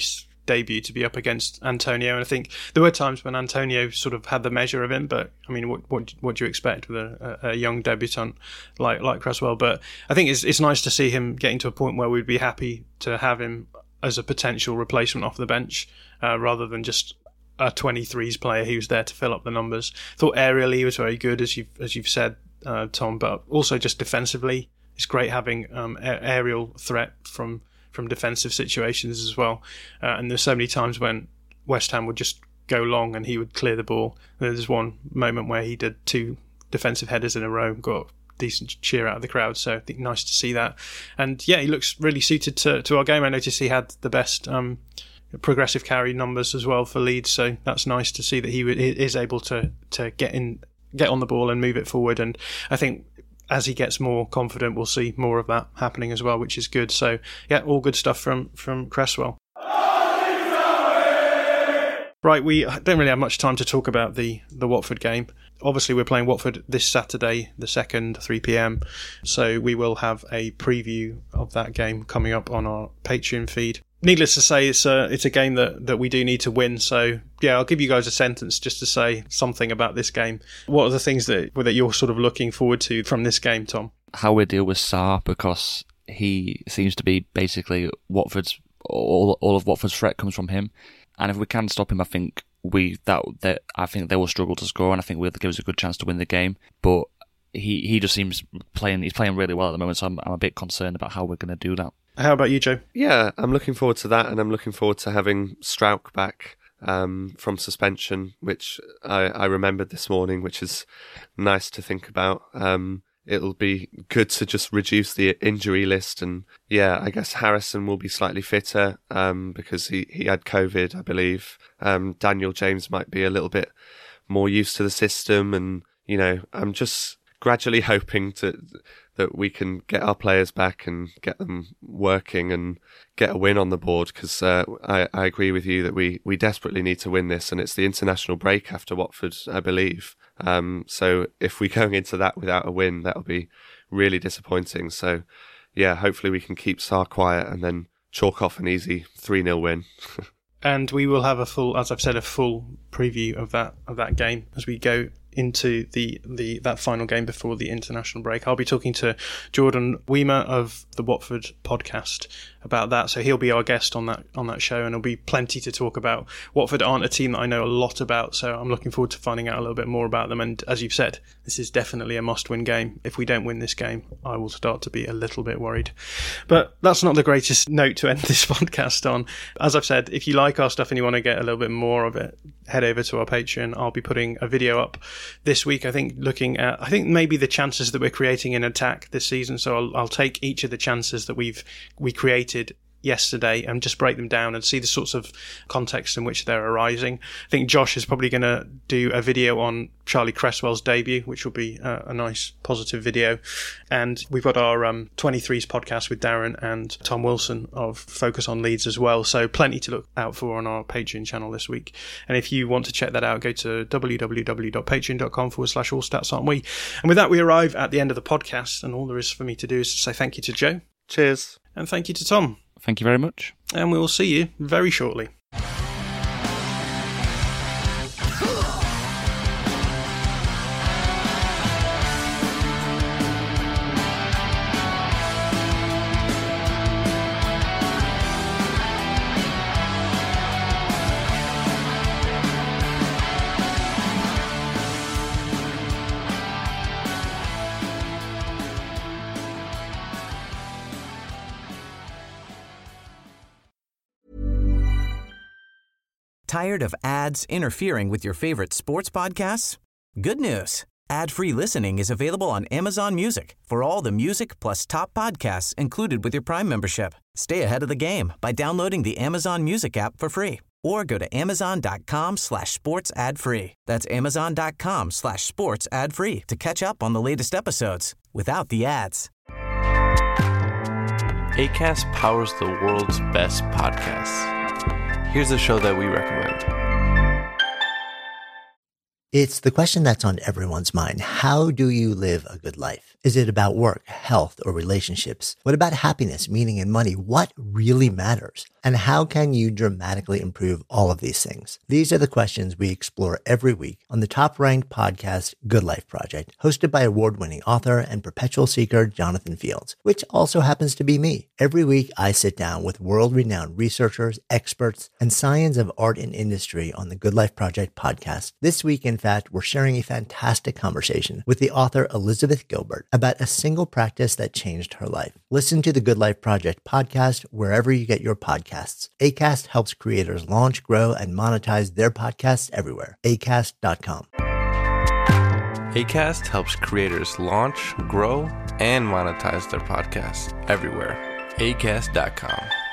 debut to be up against Antonio. And I think there were times when Antonio sort of had the measure of him, but I mean, what do you expect with a young debutant like Cresswell? But I think it's nice to see him getting to a point where we'd be happy to have him as a potential replacement off the bench, rather than just a 23s player who's there to fill up the numbers. I thought aerially he was very good, as you've said, Tom, but also just defensively, it's great having aerial threat from defensive situations as well. And there's so many times when West Ham would just go long and he would clear the ball. There's one moment where he did 2 defensive headers in a row, got decent cheer out of the crowd, so I think nice to see that. And yeah, he looks really suited to our game. I noticed he had the best progressive carry numbers as well for Leeds, so that's nice to see that he is able to get on the ball and move it forward. And I think as he gets more confident, we'll see more of that happening as well, which is good. So yeah, all good stuff from Cresswell. Right, we don't really have much time to talk about the Watford game. Obviously, we're playing Watford this Saturday, the 2nd, 3 p.m. So we will have a preview of that game coming up on our Patreon feed. Needless to say, it's a game that we do need to win. So yeah, I'll give you guys a sentence just to say something about this game. What are the things that you're sort of looking forward to from this game, Tom? How we deal with Sarr, because he seems to be basically all of Watford's threat comes from him. And if we can stop him, I think I think they will struggle to score, and I think we'll give us a good chance to win the game. But he just seems he's playing really well at the moment, so I'm a bit concerned about how we're going to do that. How about you, Joe? Yeah, I'm looking forward to that, and I'm looking forward to having Struijk back from suspension, which I remembered this morning, which is nice to think about. It'll be good to just reduce the injury list, and yeah, I guess Harrison will be slightly fitter because he had COVID, I believe. Daniel James might be a little bit more used to the system, and you know, I'm just gradually hoping that we can get our players back and get them working and get a win on the board, because I agree with you that we desperately need to win this, and it's the international break after Watford, I believe. So if we're going into that without a win, that'll be really disappointing. So yeah, hopefully we can keep Sarr quiet and then chalk off an easy 3-0 win. And we will have a full preview of that game as we go into that final game before the international break. I'll be talking to Jordan Weimer of the Watford podcast about that, so he'll be our guest on that show, and there'll be plenty to talk about. Watford aren't a team that I know a lot about, so I'm looking forward to finding out a little bit more about them. And as you've said, this is definitely a must-win game. If we don't win this game, I will start to be a little bit worried. But that's not the greatest note to end this podcast on. As I've said, if you like our stuff and you want to get a little bit more of it, head over to our Patreon. I'll be putting a video up this week, I think, looking at maybe the chances that we're creating in attack this season. So I'll take each of the chances that we created yesterday and just break them down and see the sorts of context in which they're arising. I think Josh is probably going to do a video on Charlie Cresswell's debut, which will be a nice positive video. And we've got our 23s podcast with Darren and Tom Wilson of Focus on Leeds as well. So plenty to look out for on our Patreon channel this week. And if you want to check that out, go to www.patreon.com/allstatsaren'twe. And with that, we arrive at the end of the podcast. And all there is for me to do is to say thank you to Joe. Cheers. And thank you to Tom. Thank you very much. And we will see you very shortly. Tired of ads interfering with your favorite sports podcasts? Good news. Ad-free listening is available on Amazon Music for all the music plus top podcasts included with your Prime membership. Stay ahead of the game by downloading the Amazon Music app for free or go to amazon.com/sports ad free. That's amazon.com/sports ad free to catch up on the latest episodes without the ads. Acast powers the world's best podcasts. Here's a show that we recommend. It's the question that's on everyone's mind. How do you live a good life? Is it about work, health, or relationships? What about happiness, meaning, and money? What really matters? And how can you dramatically improve all of these things? These are the questions we explore every week on the top-ranked podcast, Good Life Project, hosted by award-winning author and perpetual seeker Jonathan Fields, which also happens to be me. Every week, I sit down with world-renowned researchers, experts, and scions of art and industry on the Good Life Project podcast. This week, in fact, we're sharing a fantastic conversation with the author Elizabeth Gilbert about a single practice that changed her life. Listen to the Good Life Project podcast wherever you get your podcasts. Acast helps creators launch, grow, and monetize their podcasts everywhere. Acast.com. Acast helps creators launch, grow, and monetize their podcasts everywhere. Acast.com.